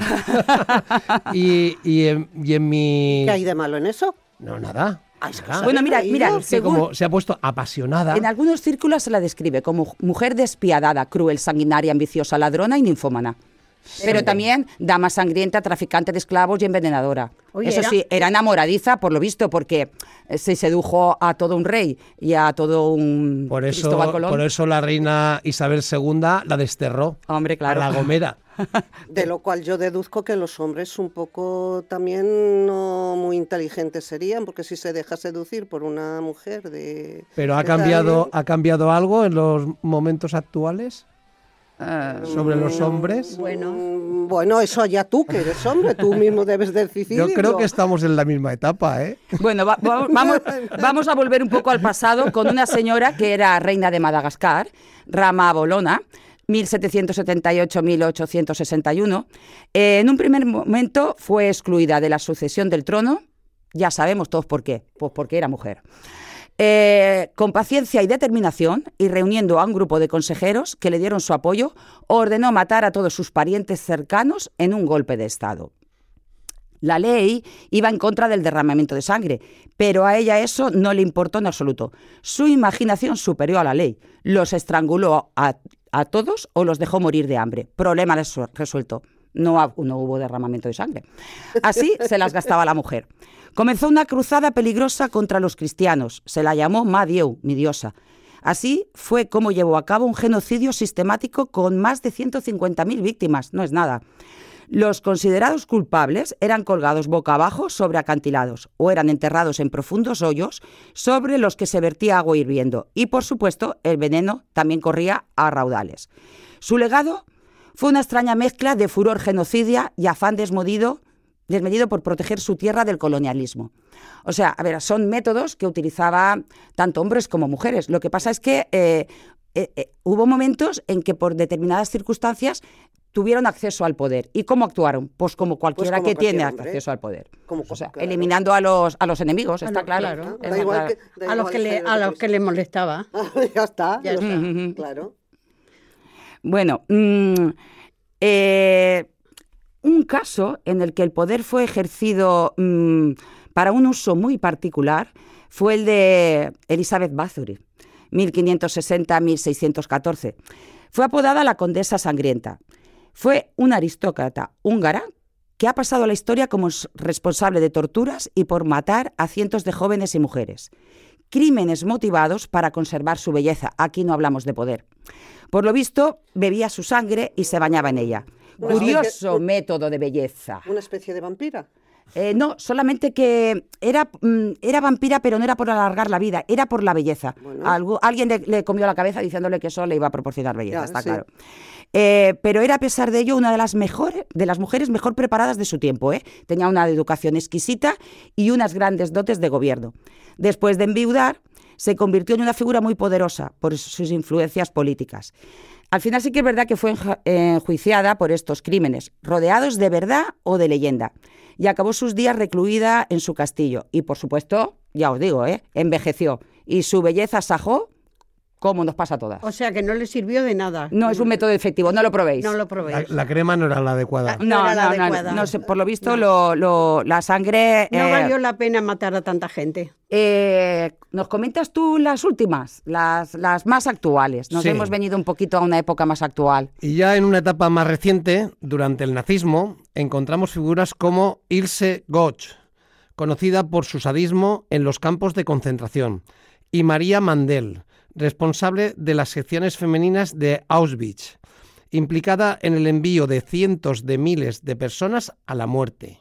y, y, en, y en mi... ¿Qué hay de malo en eso? No, nada. Ay, es que nada. Bueno, mira, mira, Es que según... como se ha puesto apasionada... En algunos círculos se la describe como mujer despiadada, cruel, sanguinaria, ambiciosa, ladrona y ninfómana. Pero sí, también dama sangrienta, traficante de esclavos y envenenadora. Oye, Eso era... sí, era enamoradiza, por lo visto, porque se sedujo a todo un rey y a todo un por eso, Cristóbal Colón. Por eso la reina Isabel segunda la desterró. Hombre, claro. A La Gomera. De lo cual yo deduzco que los hombres un poco también no muy inteligentes serían, porque si se deja seducir por una mujer de... Pero ha de cambiado, tal... ¿ha cambiado algo en los momentos actuales? Uh, ¿Sobre los hombres? Bueno. Bueno, eso ya tú, que eres hombre, tú mismo debes decidir. Yo creo que estamos en la misma etapa, ¿eh? Bueno, va, va, vamos, vamos a volver un poco al pasado con una señora que era reina de Madagascar, Rama Bolona, mil setecientos setenta y ocho a mil ochocientos sesenta y uno. Eh, en un primer momento fue excluida de la sucesión del trono, ya sabemos todos por qué, pues porque era mujer. Eh, con paciencia y determinación, y reuniendo a un grupo de consejeros que le dieron su apoyo, ordenó matar a todos sus parientes cercanos en un golpe de estado. La ley iba en contra del derramamiento de sangre, pero a ella eso no le importó en absoluto. Su imaginación superó a la ley. Los estranguló a, a todos o los dejó morir de hambre. Problema resuelto. No, no hubo derramamiento de sangre. Así se las gastaba la mujer. Comenzó una cruzada peligrosa contra los cristianos. Se la llamó Ma Dieu, mi diosa. Así fue como llevó a cabo un genocidio sistemático con más de ciento cincuenta mil víctimas. No es nada. Los considerados culpables eran colgados boca abajo sobre acantilados o eran enterrados en profundos hoyos sobre los que se vertía agua hirviendo. Y, por supuesto, el veneno también corría a raudales. Su legado fue una extraña mezcla de furor genocidia y afán desmedido, desmedido por proteger su tierra del colonialismo. O sea, a ver, son métodos que utilizaban tanto hombres como mujeres. Lo que pasa es que eh, eh, eh, hubo momentos en que por determinadas circunstancias tuvieron acceso al poder. ¿Y cómo actuaron? Pues como cualquiera pues como que cualquier tiene hombre. acceso al poder. Como, o sea, claro. eliminando a los, a los enemigos, está no, claro. claro. Está da igual claro. Que, da a, los que le, a los que le molestaba. ya está, ya está. Uh-huh. Claro. Bueno, mmm, eh, un caso en el que el poder fue ejercido mmm, para un uso muy particular fue el de Elizabeth Bathory, mil quinientos sesenta a mil seiscientos catorce. Fue apodada la Condesa Sangrienta. Fue una aristócrata húngara que ha pasado a la historia como responsable de torturas y por matar a cientos de jóvenes y mujeres. Crímenes motivados para conservar su belleza. Aquí no hablamos de poder. Por lo visto, bebía su sangre y se bañaba en ella. Una Curioso especie- método de belleza. ¿Una especie de vampira? Eh, no, solamente que era, mm, era vampira, pero no era por alargar la vida, era por la belleza. Bueno. Algo, alguien le, le comió la cabeza diciéndole que eso le iba a proporcionar belleza, Ya, está sí. claro. Eh, pero era, a pesar de ello, una de las mejores, de las mujeres mejor preparadas de su tiempo, ¿eh? Tenía una educación exquisita y unas grandes dotes de gobierno. Después de enviudar, se convirtió en una figura muy poderosa por sus influencias políticas. Al final sí que es verdad que fue enja- enjuiciada por estos crímenes, rodeados de verdad o de leyenda, y acabó sus días recluida en su castillo. Y, por supuesto, ya os digo, ¿eh? envejeció. Y su belleza sajó, como nos pasa a todas. O sea que no le sirvió de nada. No es un método efectivo, no lo probéis. No lo La, probéis. la crema no era la adecuada. no No, era la no, no, adecuada. no sé, por lo visto lo, lo- la sangre... No eh, valió la pena matar a tanta gente. eh, ¿Nos comentas tú las últimas, las, las más actuales? Nos Sí. hemos venido un poquito a una época más actual. Y ya en una etapa más reciente, durante el nazismo, encontramos figuras como Ilse Goch, conocida por su sadismo en los campos de concentración, y María Mandel, responsable de las secciones femeninas de Auschwitz, implicada en el envío de cientos de miles de personas a la muerte.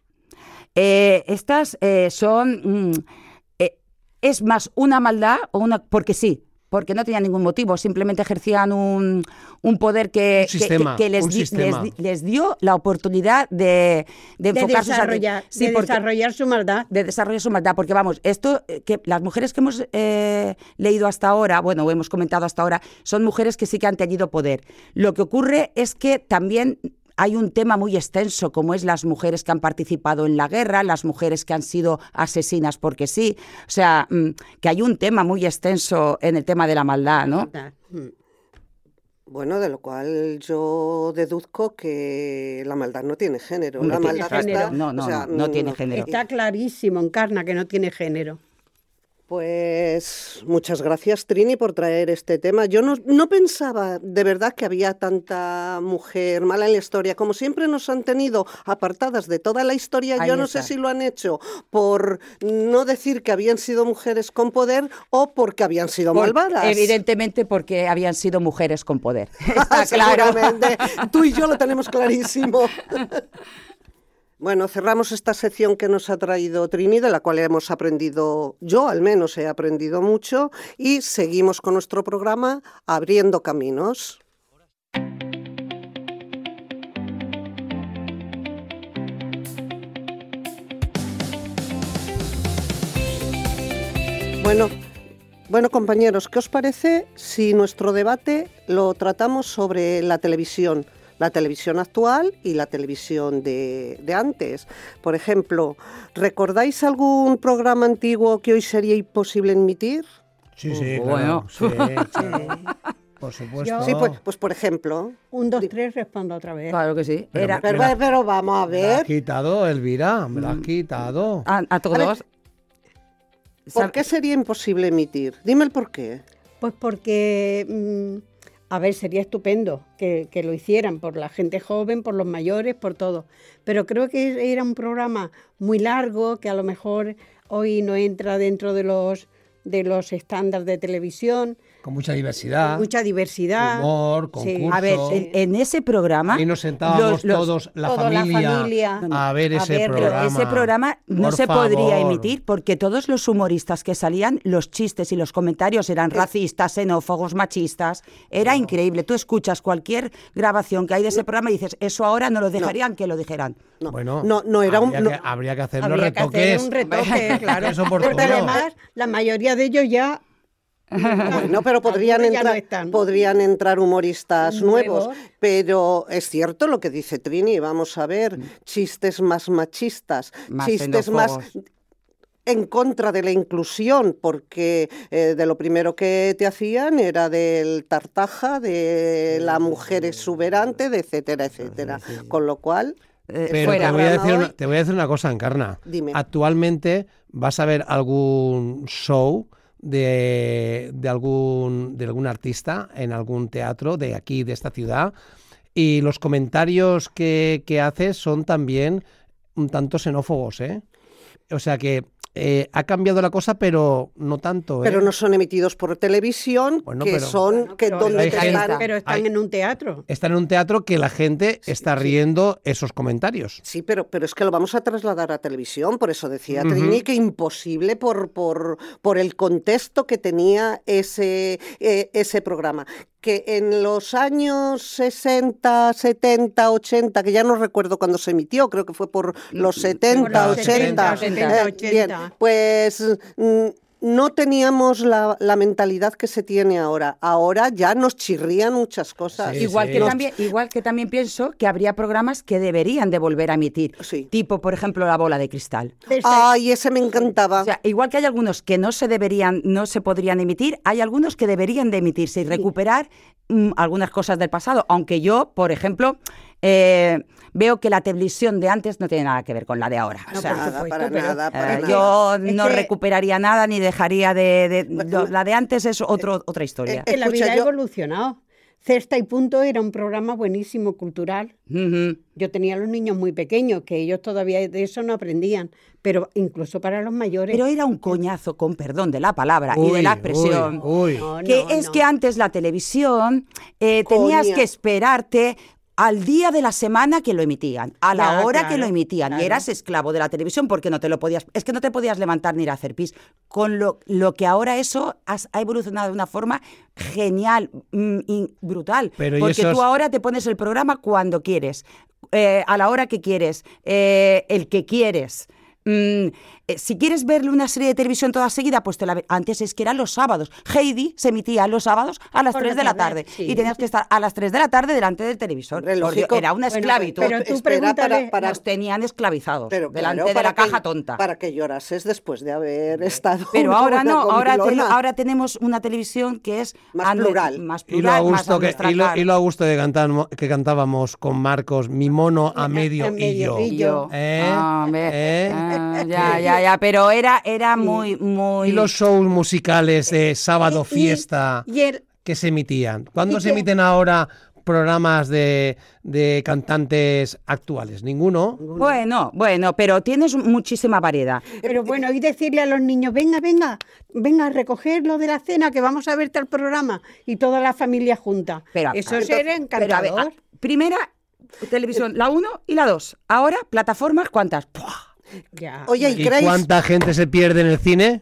Eh, estas eh, son... mm, eh, es más una maldad o una... Porque sí, porque no tenían ningún motivo, simplemente ejercían un, un poder que, Un sistema, que, que les, un di- sistema. les di- les dio la oportunidad de, de De enfocar sus desarrollar, ate- Sí, de porque- desarrollar su maldad. de desarrollar su maldad, porque vamos, esto eh, que las mujeres que hemos eh, leído hasta ahora, bueno, o hemos comentado hasta ahora, son mujeres que sí que han tenido poder. Lo que ocurre es que también hay un tema muy extenso, como es las mujeres que han participado en la guerra, las mujeres que han sido asesinas porque sí, o sea, mm, que hay un tema muy extenso en el tema de la maldad, ¿no? Mm. Bueno, de lo cual yo deduzco que la maldad no tiene género. No la tiene maldad género. está, No, no, o sea, no, no tiene género. Está clarísimo, encarna que no tiene género. Pues muchas gracias, Trini, por traer este tema. Yo no, no pensaba de verdad que había tanta mujer mala en la historia. Como siempre nos han tenido apartadas de toda la historia, Ahí yo no está. sé si lo han hecho por no decir que habían sido mujeres con poder o porque habían sido Por- malvadas. Evidentemente porque habían sido mujeres con poder. Está claro. Seguramente. Tú y yo lo tenemos clarísimo. Bueno, cerramos esta sección que nos ha traído Trini, de la cual hemos aprendido, yo al menos he aprendido mucho, y seguimos con nuestro programa Abriendo Caminos. Bueno, bueno, compañeros, ¿qué os parece si nuestro debate lo tratamos sobre la televisión? La televisión actual y la televisión de, de antes. Por ejemplo, ¿recordáis algún programa antiguo que hoy sería imposible emitir? Sí, sí, Bueno. claro. Sí, claro. Por supuesto. Yo- Sí, pues, pues por ejemplo. Un, dos, tres, respondo otra vez. Claro que sí. Pero- Era Pero, Me la- pero vamos a Me la has ver, quitado, Elvira, me la has quitado. a, a todos. ¿por qué sería imposible emitir? Dime el por qué. Pues porque, mm, a ver, sería estupendo que, que lo hicieran por la gente joven, por los mayores, por todo. Pero creo que era un programa muy largo, que a lo mejor hoy no entra dentro de los, de los estándares de televisión. Con mucha diversidad. Mucha diversidad. Humor, Sí. concurso. A ver, en, en ese programa... Ahí nos sentábamos los- los- todos, la toda la familia, familia. a ver A ese ver, pero programa. Pero ese programa no Por se podría favor. emitir porque todos los humoristas que salían, los chistes y los comentarios eran racistas, xenófobos, machistas. Era increíble. Tú escuchas cualquier grabación que hay de ese programa y dices, eso ahora no lo dejarían que lo dijeran. No, Bueno, no, no era un... habría, no- que, habría que hacer los Habría que retoques. hacer un retoque, claro. Eso por Porque todo. además, la mayoría de ellos ya... Bueno, pero podrían algunos ya no entrar, están. podrían entrar humoristas nuevos. Nuevos. Pero es cierto lo que dice Trini, vamos a ver, chistes más machistas, Más chistes más xenófobos. en contra de la inclusión, porque eh, de lo primero que te hacían era del tartaja, de la mujer exuberante, de etcétera, etcétera. Con lo cual... Eh, Pero fuera. te voy, a decir Hoy- una, te voy a decir una cosa, Encarna. Dime. Actualmente vas a ver algún show de, de, algún, de algún artista en algún teatro de aquí, de esta ciudad, Y los comentarios que, que haces son también un tanto xenófobos, ¿eh? O sea que eh, ha cambiado la cosa, pero no tanto, ¿eh? Pero no son emitidos por televisión, bueno, que pero, son bueno, que pero donde te están, están... pero están hay, en un teatro. Están en un teatro que la gente Sí, está sí. riendo esos comentarios. Sí, pero, pero es que lo vamos a trasladar a televisión, por eso decía Ujú. Trini que imposible por, por, por el contexto que tenía ese, eh, ese programa. Que en los años sesenta, setenta, ochenta, que ya no recuerdo cuándo se emitió, creo que fue por los setenta, Por los ochenta, setenta, eh, ochenta. bien, pues... mm, no teníamos la, la mentalidad que se tiene ahora. Ahora ya nos chirrían muchas cosas. Sí, Igual, sí. que Los- también, igual que también pienso que habría programas que deberían de volver a emitir. Sí. Tipo, por ejemplo, La bola de cristal. Desde- Ay, ese me encantaba. O sea, igual que hay algunos que no se deberían, no se podrían emitir, hay algunos que deberían de emitirse y recuperar mm, algunas cosas del pasado. Aunque yo, por ejemplo, eh, veo que la televisión de antes no tiene nada que ver con la de ahora. No, O sea, por nada, supuesto, para pero- nada, para Eh, nada. yo Es no que- recuperaría nada ni dejaría de... de- Bueno, lo- la de antes es otro, otra historia. eh, que la Escucha, vida ha yo- evolucionado. Cesta y Punto era un programa buenísimo, cultural. Ujú. Yo tenía a los niños muy pequeños, que ellos todavía de eso no aprendían, pero incluso para los mayores. Pero era un coñazo, con perdón de la palabra y de la expresión. Uy, uy. No, que no, es no. que antes la televisión eh, tenías Coña. que esperarte al día de la semana que lo emitían, a la Ya, hora claro, que lo emitían, claro. y eras esclavo de la televisión porque no te lo podías, es que no te podías levantar ni ir a hacer pis. Con lo, lo que ahora eso has- ha evolucionado de una forma genial, mm, y brutal, Pero y porque esos- tú ahora te pones el programa cuando quieres, eh, a la hora que quieres, eh, el que quieres. Mm, eh, si quieres verle una serie de televisión toda seguida, pues te la ve- antes es que eran los sábados. Heidi se emitía los sábados a las Por tres la de la tarde, tarde sí. y tenías que estar a las tres de la tarde delante del televisor. Hombre, Por Dios, lógico. era una Bueno, esclavitud. pero tú Espera, pregúntale- para- para- Nos tenían esclavizados Pero delante claro, de para la que- caja tonta. Para que llorases después de haber estado. Pero una ahora buena no, ahora, te- comilona. ahora tenemos una televisión que es Más a nue- plural. más Y lo a plural, más gusto a que, nuestra y lo, cara. y lo a gusto de cantar, que cantábamos con Marcos, mi mono a medio, a medio y yo. y yo. ¿Eh? Ah, ve, ¿Eh? ah, ya, ya, ya, pero era, era muy, muy... Y los shows musicales de sábado Y- fiesta Y el, que se emitían. ¿Cuándo y se que- emiten ahora programas de, de cantantes actuales? Ninguno. Bueno, bueno, pero tienes muchísima variedad. pero bueno, y decirle a los niños, venga, venga, venga a recoger lo de la cena, que vamos a verte al programa, y toda la familia junta. Pero, Eso pero- era pero, a encantador. ver, a- primera televisión, la uno y la dos. Ahora, plataformas, ¿cuántas? ¡Puah! Ya. Oye, ¿y ¿Y creéis? cuánta gente se pierde en el cine?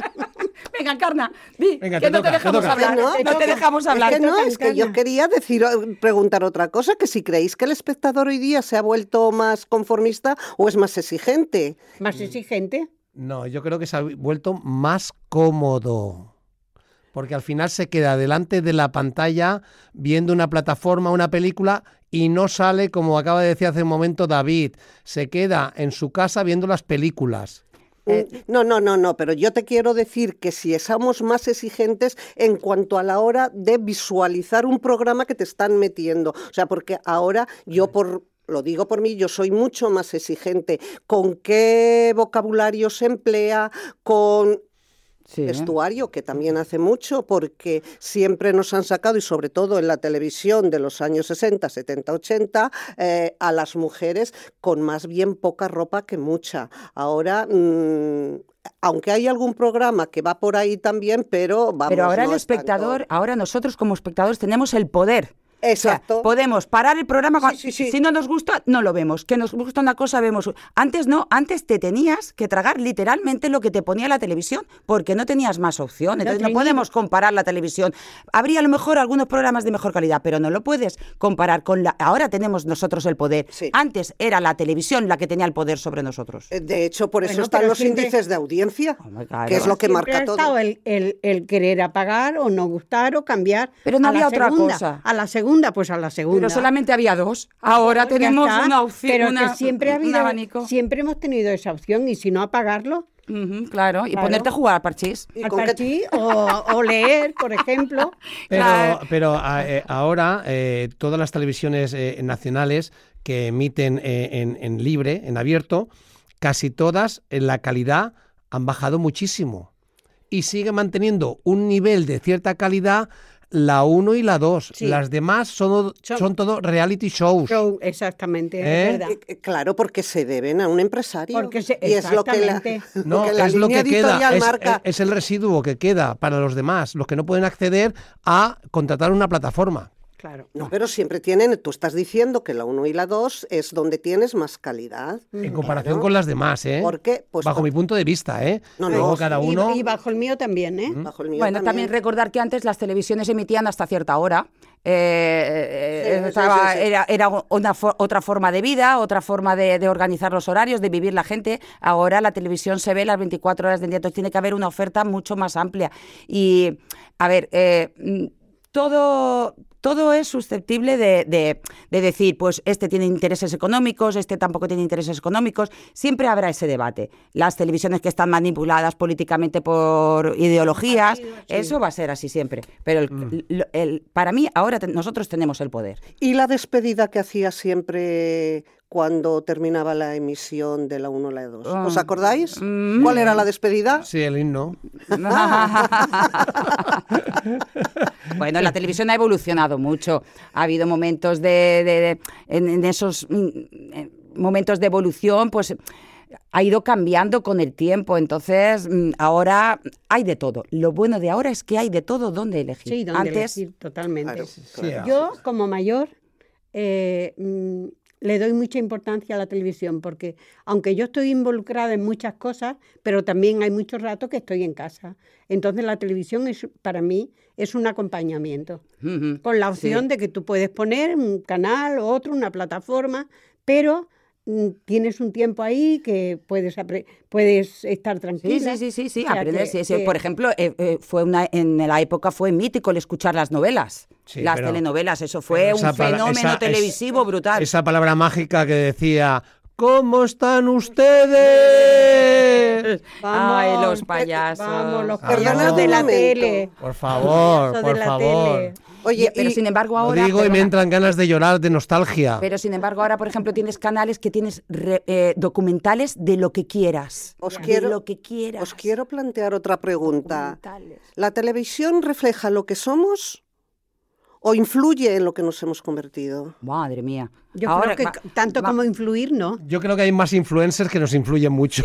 Venga, Encarna, di, Venga, que te no toca, te te dejamos toca. hablar. Que No, no, te toca. dejamos Es hablar. que no, toca, es que yo Encarna. quería decir, preguntar otra cosa, que si creéis que el espectador hoy día se ha vuelto más conformista o es más exigente. Más exigente. No, yo creo que se ha vuelto más cómodo. Porque al final se queda delante de la pantalla viendo una plataforma, una película, y no sale, como acaba de decir hace un momento David, se queda en su casa viendo las películas. Eh, Mm, No, no, no, no, pero yo te quiero decir que si somos más exigentes en cuanto a la hora de visualizar un programa que te están metiendo. O sea, porque ahora yo por... Lo digo por mí, yo soy mucho más exigente con qué vocabulario se emplea, con Sí, ¿eh? vestuario, que también hace mucho, porque siempre nos han sacado, y sobre todo en la televisión de los años sesenta, setenta, ochenta, eh, a las mujeres con más bien poca ropa que mucha. Ahora... mmm, aunque hay algún programa que va por ahí también, pero vamos. Pero ahora no el es tanto. espectador, ahora nosotros como espectadores tenemos el poder. O sea, Exacto. podemos parar el programa cuando, Sí, sí, sí. si no nos gusta, no lo vemos. Que nos gusta una cosa, vemos. Antes no, antes te tenías que tragar literalmente lo que te ponía la televisión, porque no tenías más opción. Entonces no Trini. podemos comparar la televisión. Habría a lo mejor algunos programas de mejor calidad, pero no lo puedes comparar con la. Ahora tenemos nosotros el poder. Sí. Antes era la televisión la que tenía el poder sobre nosotros. Eh, De hecho, por eso Bueno, están pero los siempre- índices de audiencia, Hombre, claro. que es lo que Siempre marca ha todo. estado el, el, el querer apagar o no gustar o cambiar. Pero no a la había otra segunda. cosa. A la segunda, pues a la segunda. Pero solamente había dos. Ahora Ya tenemos está. una opción, Pero una- que siempre ha un habido, abanico. siempre hemos tenido esa opción, y si no, apagarlo. Ujú, claro, y Claro. ponerte a jugar al parchís. ¿Y al con qué- parchís, o, o leer, por ejemplo. Pero, Claro. pero a- eh, ahora eh, todas las televisiones eh, nacionales que emiten eh, en, en libre, en abierto, casi todas en la calidad han bajado muchísimo. Y sigue manteniendo un nivel de cierta calidad la uno y la dos. Sí. Las demás son, son, son todo reality shows. Show, exactamente, ¿Eh? es verdad. Eh, Claro, porque se deben a un empresario. Porque se- y es lo que la, exactamente. lo No, que la es lo línea que queda, editorial es, marca. es el residuo que queda para los demás, los que no pueden acceder a contratar una plataforma. Claro. No, pero siempre tienen, tú estás diciendo que la uno y la dos es donde tienes más calidad. En comparación Claro. con las demás, ¿eh? ¿Por qué? Pues Bajo por- mi punto de vista, ¿eh? No, Luego no, cada Y- uno... Y, bajo el mío también, ¿eh? Bajo el mío Bueno, también recordar que antes las televisiones emitían hasta cierta hora. Eh, eh, Sí, sí, estaba- sí, sí. Era, era una fo- otra forma de vida, otra forma de, de organizar los horarios, de vivir la gente. Ahora la televisión se ve las veinticuatro horas del día, entonces tiene que haber una oferta mucho más amplia. Y, a ver, eh, mm, todo... Todo es susceptible de, de, de decir, pues este tiene intereses económicos, este tampoco tiene intereses económicos. Siempre habrá ese debate. Las televisiones que están manipuladas políticamente por ideologías, eso va a ser así siempre. Pero el, Mm. el- el- para mí, ahora te- nosotros tenemos el poder. ¿Y la despedida que hacía siempre cuando terminaba la emisión de la uno o la dos? ¿Os Ah. acordáis? Mm. ¿Cuál era la despedida? Sí, el himno. Bueno, la televisión ha evolucionado mucho. Ha habido momentos de, de- de- en, en esos mm, eh, momentos de evolución, pues ha ido cambiando con el tiempo. Entonces, mm, ahora hay de todo. Lo bueno de ahora es que hay de todo donde elegir. Sí, donde Antes, elegir totalmente. Claro, Sí, claro. Yo, como mayor, eh, mm, le doy mucha importancia a la televisión porque, aunque yo estoy involucrada en muchas cosas, pero también hay muchos ratos que estoy en casa. Entonces, la televisión es, para mí es un acompañamiento, ujú, con la opción sí. de que tú puedes poner un canal o otro, una plataforma, pero mm, tienes un tiempo ahí que puedes, apre- puedes estar Sí, tranquila. sí, sí, sí, sí, O sea, aprender. que- sí, sí. que- Por ejemplo, eh, eh, fue una, en la época fue mítico el escuchar las novelas, Sí, las pero- telenovelas. Eso fue pero un esa pala- fenómeno esa- es- televisivo brutal. Esa palabra mágica que decía, ¿cómo están ustedes? Ay, Vamos, los payasos. Vamos, los Ah, payasos no. de la Un momento. tele. Por favor, Payasos por de la favor. tele. Oye, pero y- sin embargo Lo ahora... digo y me perdona, entran ganas de llorar de nostalgia. Pero sin embargo ahora, por ejemplo, tienes canales que tienes re- eh, documentales de lo que quieras. Os de quiero- lo que quieras. os quiero plantear otra pregunta. Documentales. ¿La televisión refleja lo que somos o influye en lo que nos hemos convertido? Madre mía. Yo Ahora, creo va- que tanto va- como influir, ¿no? Yo creo que hay más influencers que nos influyen mucho.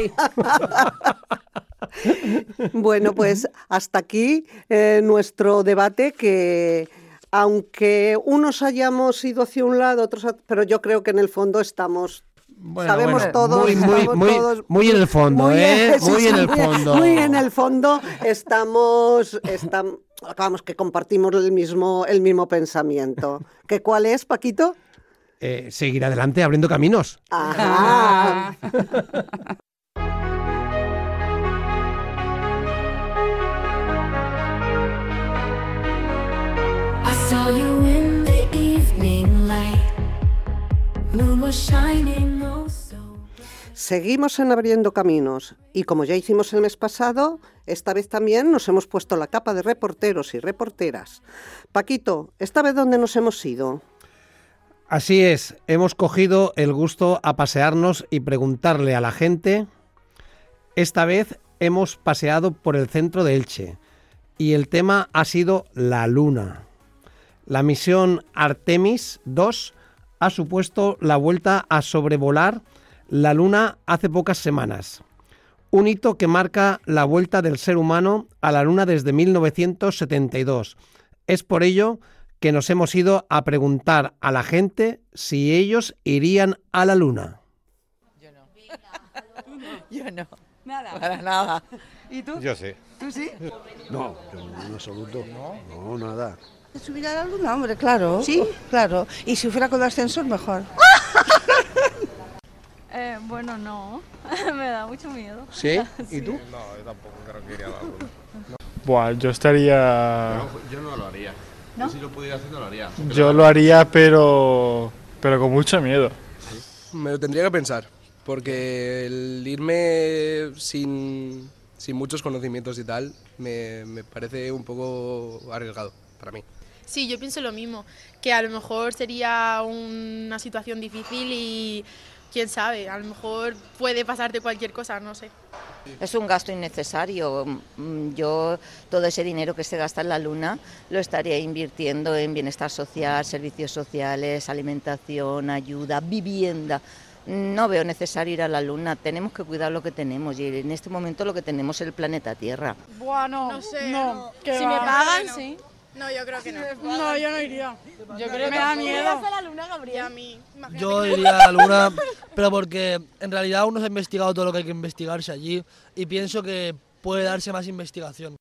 Bueno, pues hasta aquí eh, nuestro debate que, aunque unos hayamos ido hacia un lado, otros, a- pero yo creo que en el fondo estamos... Bueno, Sabemos bueno, todos, muy, muy, estamos muy, todos- muy en el fondo, muy ¿eh? en- sí, muy sí, en el muy- fondo. Muy en el fondo estamos, estam- vamos, que compartimos el mismo, el mismo pensamiento. ¿Qué cuál es, Paquito? Eh, seguir adelante abriendo caminos. Ajá. I saw you in the evening light. Moon was shining oh so. Seguimos en Abriendo Caminos y como ya hicimos el mes pasado, esta vez también nos hemos puesto la capa de reporteros y reporteras. Paquito, ¿esta vez dónde nos hemos ido? Así es, hemos cogido el gusto a pasearnos y preguntarle a la gente. Esta vez hemos paseado por el centro de Elche y el tema ha sido la Luna. La misión Artemis dos ha supuesto la vuelta a sobrevolar la Luna hace pocas semanas. Un hito que marca la vuelta del ser humano a la Luna desde mil novecientos setenta y dos. Es por ello que nos hemos ido a preguntar a la gente si ellos irían a la Luna. Yo no. Nada. Para nada. ¿Y tú? Yo sí. ¿Tú sí? No, yo en absoluto. No, no nada. Subir a la luna, hombre, claro. Sí, claro. Y si fuera con ascensor, mejor. Eh, bueno, no. Me da mucho miedo. ¿Sí? ¿Y tú? No, yo tampoco creo que iría a la luna. Buah, yo estaría... Yo no lo haría. ¿No? Yo si lo pudiera hacer, no lo haría. Yo lo haría, pero... pero con mucho miedo. Me lo tendría que pensar, porque el irme sin, sin muchos conocimientos y tal me, me parece un poco arriesgado para mí. Sí, yo pienso lo mismo, que a lo mejor sería una situación difícil y quién sabe, a lo mejor puede pasarte cualquier cosa, no sé. Es un gasto innecesario. Yo todo ese dinero que se gasta en la Luna lo estaría invirtiendo en bienestar social, servicios sociales, alimentación, ayuda, vivienda. No veo necesario ir a la Luna, tenemos que cuidar lo que tenemos y en este momento lo que tenemos es el planeta Tierra. Bueno, No sé, no. no. ¿Qué Si va? me pagan, No. sí. No, yo creo que no. No, yo no iría. Yo creo Me que da sí. miedo. ¿Irías a la Luna, Gabriel? A mí. Imagínate Yo que- iría a la Luna, pero porque en realidad aún no se ha investigado todo lo que hay que investigarse allí y pienso que puede darse más investigación.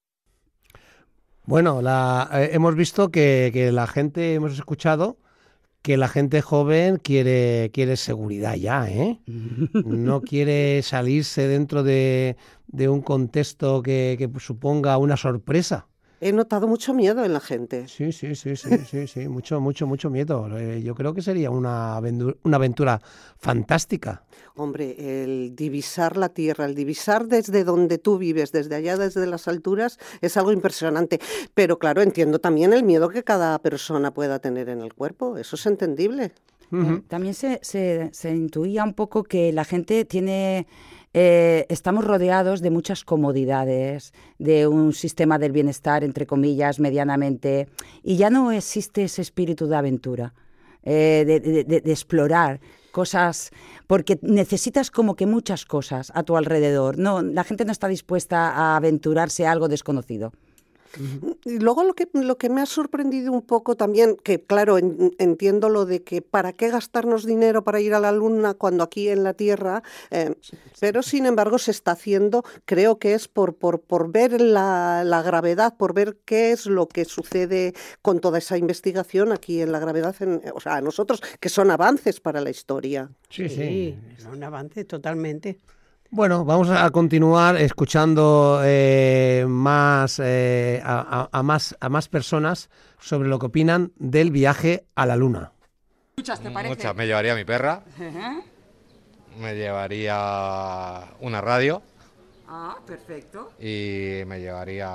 Bueno, la, eh, hemos visto que, que la gente, hemos escuchado que la gente joven quiere, quiere seguridad ya, ¿eh? No quiere salirse dentro de, de un contexto que, que suponga una sorpresa. He notado mucho miedo en la gente. Sí, sí, sí, sí, sí, sí, mucho, mucho, mucho miedo. Eh, yo creo que sería una aventura, una aventura fantástica. Hombre, el divisar la Tierra, el divisar desde donde tú vives, desde allá, desde las alturas, es algo impresionante. Pero claro, entiendo también el miedo que cada persona pueda tener en el cuerpo. Eso es entendible. Uh-huh. También se, se, se intuía un poco que la gente tiene... Eh, estamos rodeados de muchas comodidades, de un sistema del bienestar, entre comillas, medianamente, y ya no existe ese espíritu de aventura, eh, de, de, de, de explorar cosas, porque necesitas como que muchas cosas a tu alrededor. No, la gente no está dispuesta a aventurarse a algo desconocido. Y luego lo que, lo que me ha sorprendido un poco también, que claro, en, entiendo lo de que para qué gastarnos dinero para ir a la Luna cuando aquí en la Tierra, eh, pero sin embargo se está haciendo, creo que es por, por, por ver la, la gravedad, por ver qué es lo que sucede con toda esa investigación aquí en la gravedad, en, o sea, a nosotros, que son avances para la historia. Sí, sí. Es un avance totalmente. Bueno, vamos a continuar escuchando eh, más, eh, a, a, más a más personas sobre lo que opinan del viaje a la Luna. ¿Muchas te parece? Muchas. Me llevaría a mi perra. Uh-huh. Me llevaría una radio. Ah, perfecto. Y me llevaría,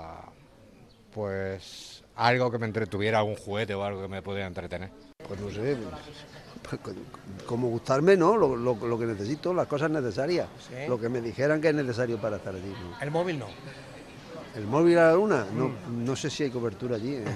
pues, algo que me entretuviera, algún juguete o algo que me pudiera entretener. Pues no sé, como gustarme, ¿no? Lo, lo, lo que necesito, las cosas necesarias. ¿Sí? Lo que me dijeran que es necesario para estar allí, ¿no? El móvil no. ¿El móvil a la Luna? No, mm. no sé si hay cobertura allí. ¿eh?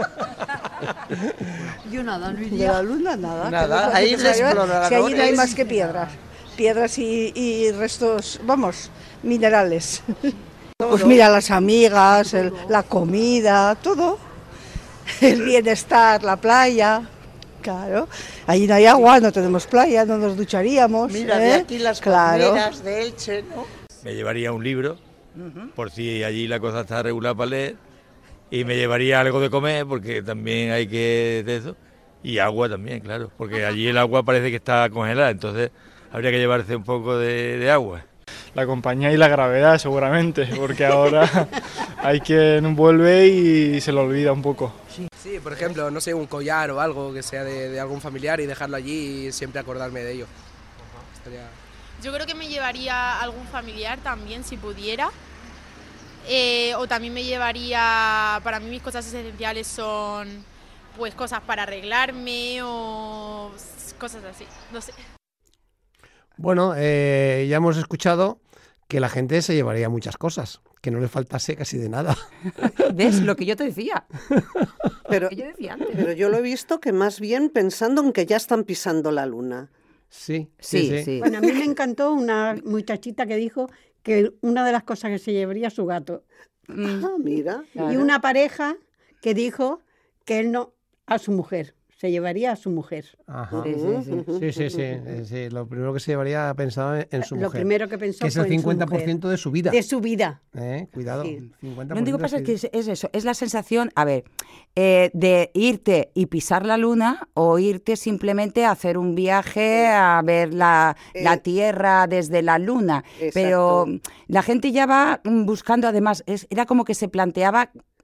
Yo nada, no iría. De la Luna nada. Nada, ahí se explora. Si allí no hay más que piedras. Piedras y, y restos, vamos, minerales. Pues mira, las amigas, el, la comida, todo. El bienestar, la playa. Claro, allí no hay agua, no tenemos playa, no nos ducharíamos. Mira, ¿eh? de aquí las claro. palmeras de Elche, ¿no? Me llevaría un libro, uh-huh. por si allí la cosa está regular para leer, y me llevaría algo de comer, porque también hay que de eso, y agua también, claro, porque allí el agua parece que está congelada, entonces habría que llevarse un poco de, de agua. La compañía y la gravedad seguramente, porque ahora hay quien vuelve y se lo olvida un poco. Sí, sí, por ejemplo, no sé, un collar o algo que sea de, de algún familiar y dejarlo allí y siempre acordarme de ello. Uh-huh. Estaría... Yo creo que me llevaría algún familiar también, si pudiera. Eh, o también me llevaría, para mí mis cosas esenciales son pues cosas para arreglarme o cosas así, no sé. Bueno, eh, ya hemos escuchado que la gente se llevaría muchas cosas, que no le faltase casi de nada. ¿Ves lo que yo te decía? Pero, que yo decía antes. pero yo lo he visto que más bien pensando en que ya están pisando la Luna. Sí, sí, sí. sí. sí. Bueno, a mí me encantó una muchachita que dijo que una de las cosas que se llevaría su gato. Mm. Ah, mira. Claro. Y una pareja que dijo que él no, a su mujer. Se llevaría a su mujer. Ajá. Sí, sí, sí. sí, sí, sí, sí. Lo primero que se llevaría pensado en su mujer. Lo primero que pensó que es fue el cincuenta por ciento de su vida. De su vida. ¿Eh? Cuidado. Sí. cincuenta por ciento Lo único que pasa de es que es, es eso, es la sensación, a ver, eh, de irte y pisar la Luna o irte simplemente a hacer un viaje a ver la, eh, la Tierra desde la Luna. Exacto. Pero la gente ya va buscando, además, es, era como que se planteaba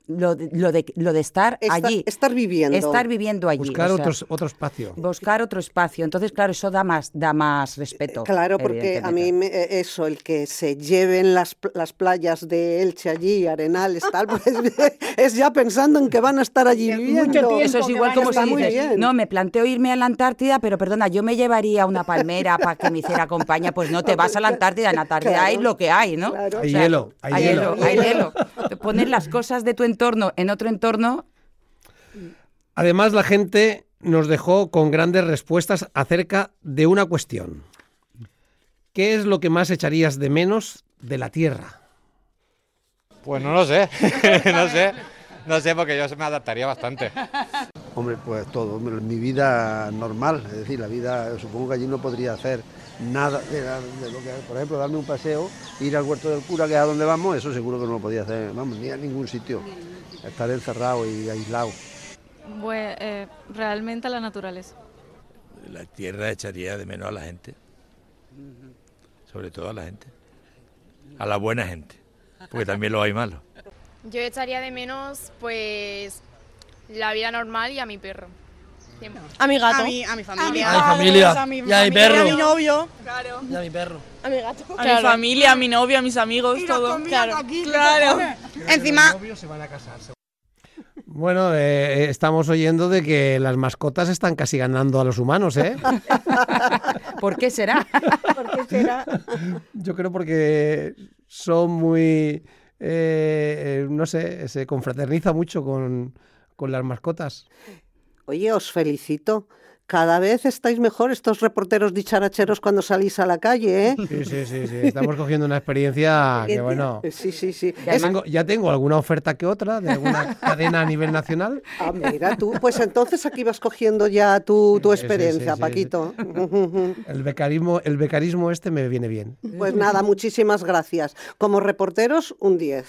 lo de, lo de, lo de estar Estar- allí. estar viviendo. Estar viviendo allí. Buscar o sea, otros, otro espacio. Buscar otro espacio. Entonces, claro, eso da más, da más respeto. Claro, porque a mí me- eh, eso, el que se lleven las, pl- las playas de Elche allí, Arenales, tal, pues es ya pensando en que van a estar allí viviendo. Eso es igual como Está si muy dices, bien. no, me planteo irme a la Antártida, pero perdona, yo me llevaría una palmera para que me hiciera compañía. Pues no te vas a la Antártida, en la Antártida Claro. hay lo que hay, ¿no? Claro. Hay hielo, hay hielo. hay hielo. Poner las cosas de tu entorno en otro entorno. Además, la gente nos dejó con grandes respuestas acerca de una cuestión. ¿Qué es lo que más echarías de menos de la Tierra? Pues no lo sé, no sé, no sé porque yo se me adaptaría bastante. Hombre, pues todo, hombre, mi vida normal, es decir, la vida, supongo que allí no podría hacer nada de, la- de lo que, por ejemplo, darme un paseo, ir al huerto del cura, que es a donde vamos, eso seguro que no lo podía hacer, vamos, ni a ningún sitio, estar encerrado y aislado. Pues eh, realmente a la naturaleza. La tierra echaría de menos a la gente, sobre todo a la gente, a la buena gente, porque también lo hay malos. Yo echaría de menos, pues, la vida normal y a mi perro. A mi gato. A mi, a mi familia. A mi familia. A mi, Y a mi familia, perro. A mi novio. Claro. Y a mi perro. A mi gato. A mi familia, a mi novio, a mis amigos, Y la todo. comida Claro. aquí, claro. Encima, Bueno, eh, estamos oyendo de que las mascotas están casi ganando a los humanos, ¿eh? ¿Por qué será? ¿Por qué será? Yo creo porque son muy, eh, eh, no sé, se confraterniza mucho con, con las mascotas. Oye, os felicito. Cada vez estáis mejor estos reporteros dicharacheros cuando salís a la calle, ¿eh? Sí, sí, sí, sí. Estamos cogiendo una experiencia que, bueno, Sí, sí, sí. ya tengo, ya tengo alguna oferta que otra de alguna cadena a nivel nacional. Ah, mira tú, pues entonces aquí vas cogiendo ya tu, tu Sí, sí, experiencia, sí, sí, Paquito. El becarismo, el becarismo este me viene bien. Pues nada, muchísimas gracias. Como reporteros, un diez.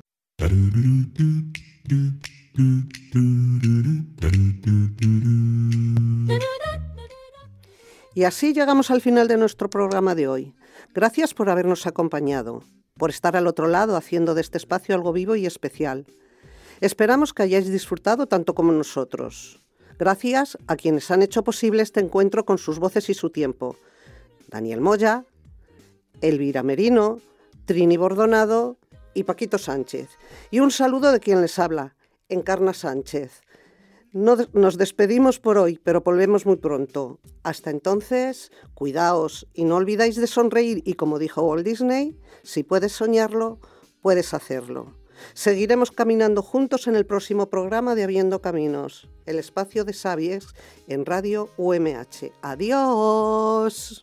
Y así llegamos al final de nuestro programa de hoy. Gracias por habernos acompañado, por estar al otro lado haciendo de este espacio algo vivo y especial. Esperamos que hayáis disfrutado tanto como nosotros. Gracias a quienes han hecho posible este encuentro con sus voces y su tiempo. Daniel Moya, Elvira Merino, Trini Bordonado y Paquito Sánchez. Y un saludo de quien les habla, Encarna Sánchez. No, nos despedimos por hoy, pero volvemos muy pronto. Hasta entonces, cuidaos y no olvidéis de sonreír y, como dijo Walt Disney, si puedes soñarlo, puedes hacerlo. Seguiremos caminando juntos en el próximo programa de Habiendo Caminos, el espacio de Sabies en Radio U M H. ¡Adiós!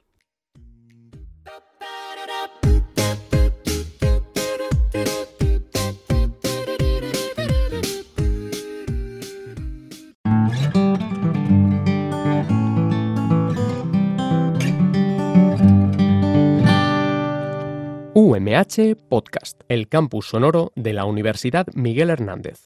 U M H Podcast, el campus sonoro de la Universidad Miguel Hernández.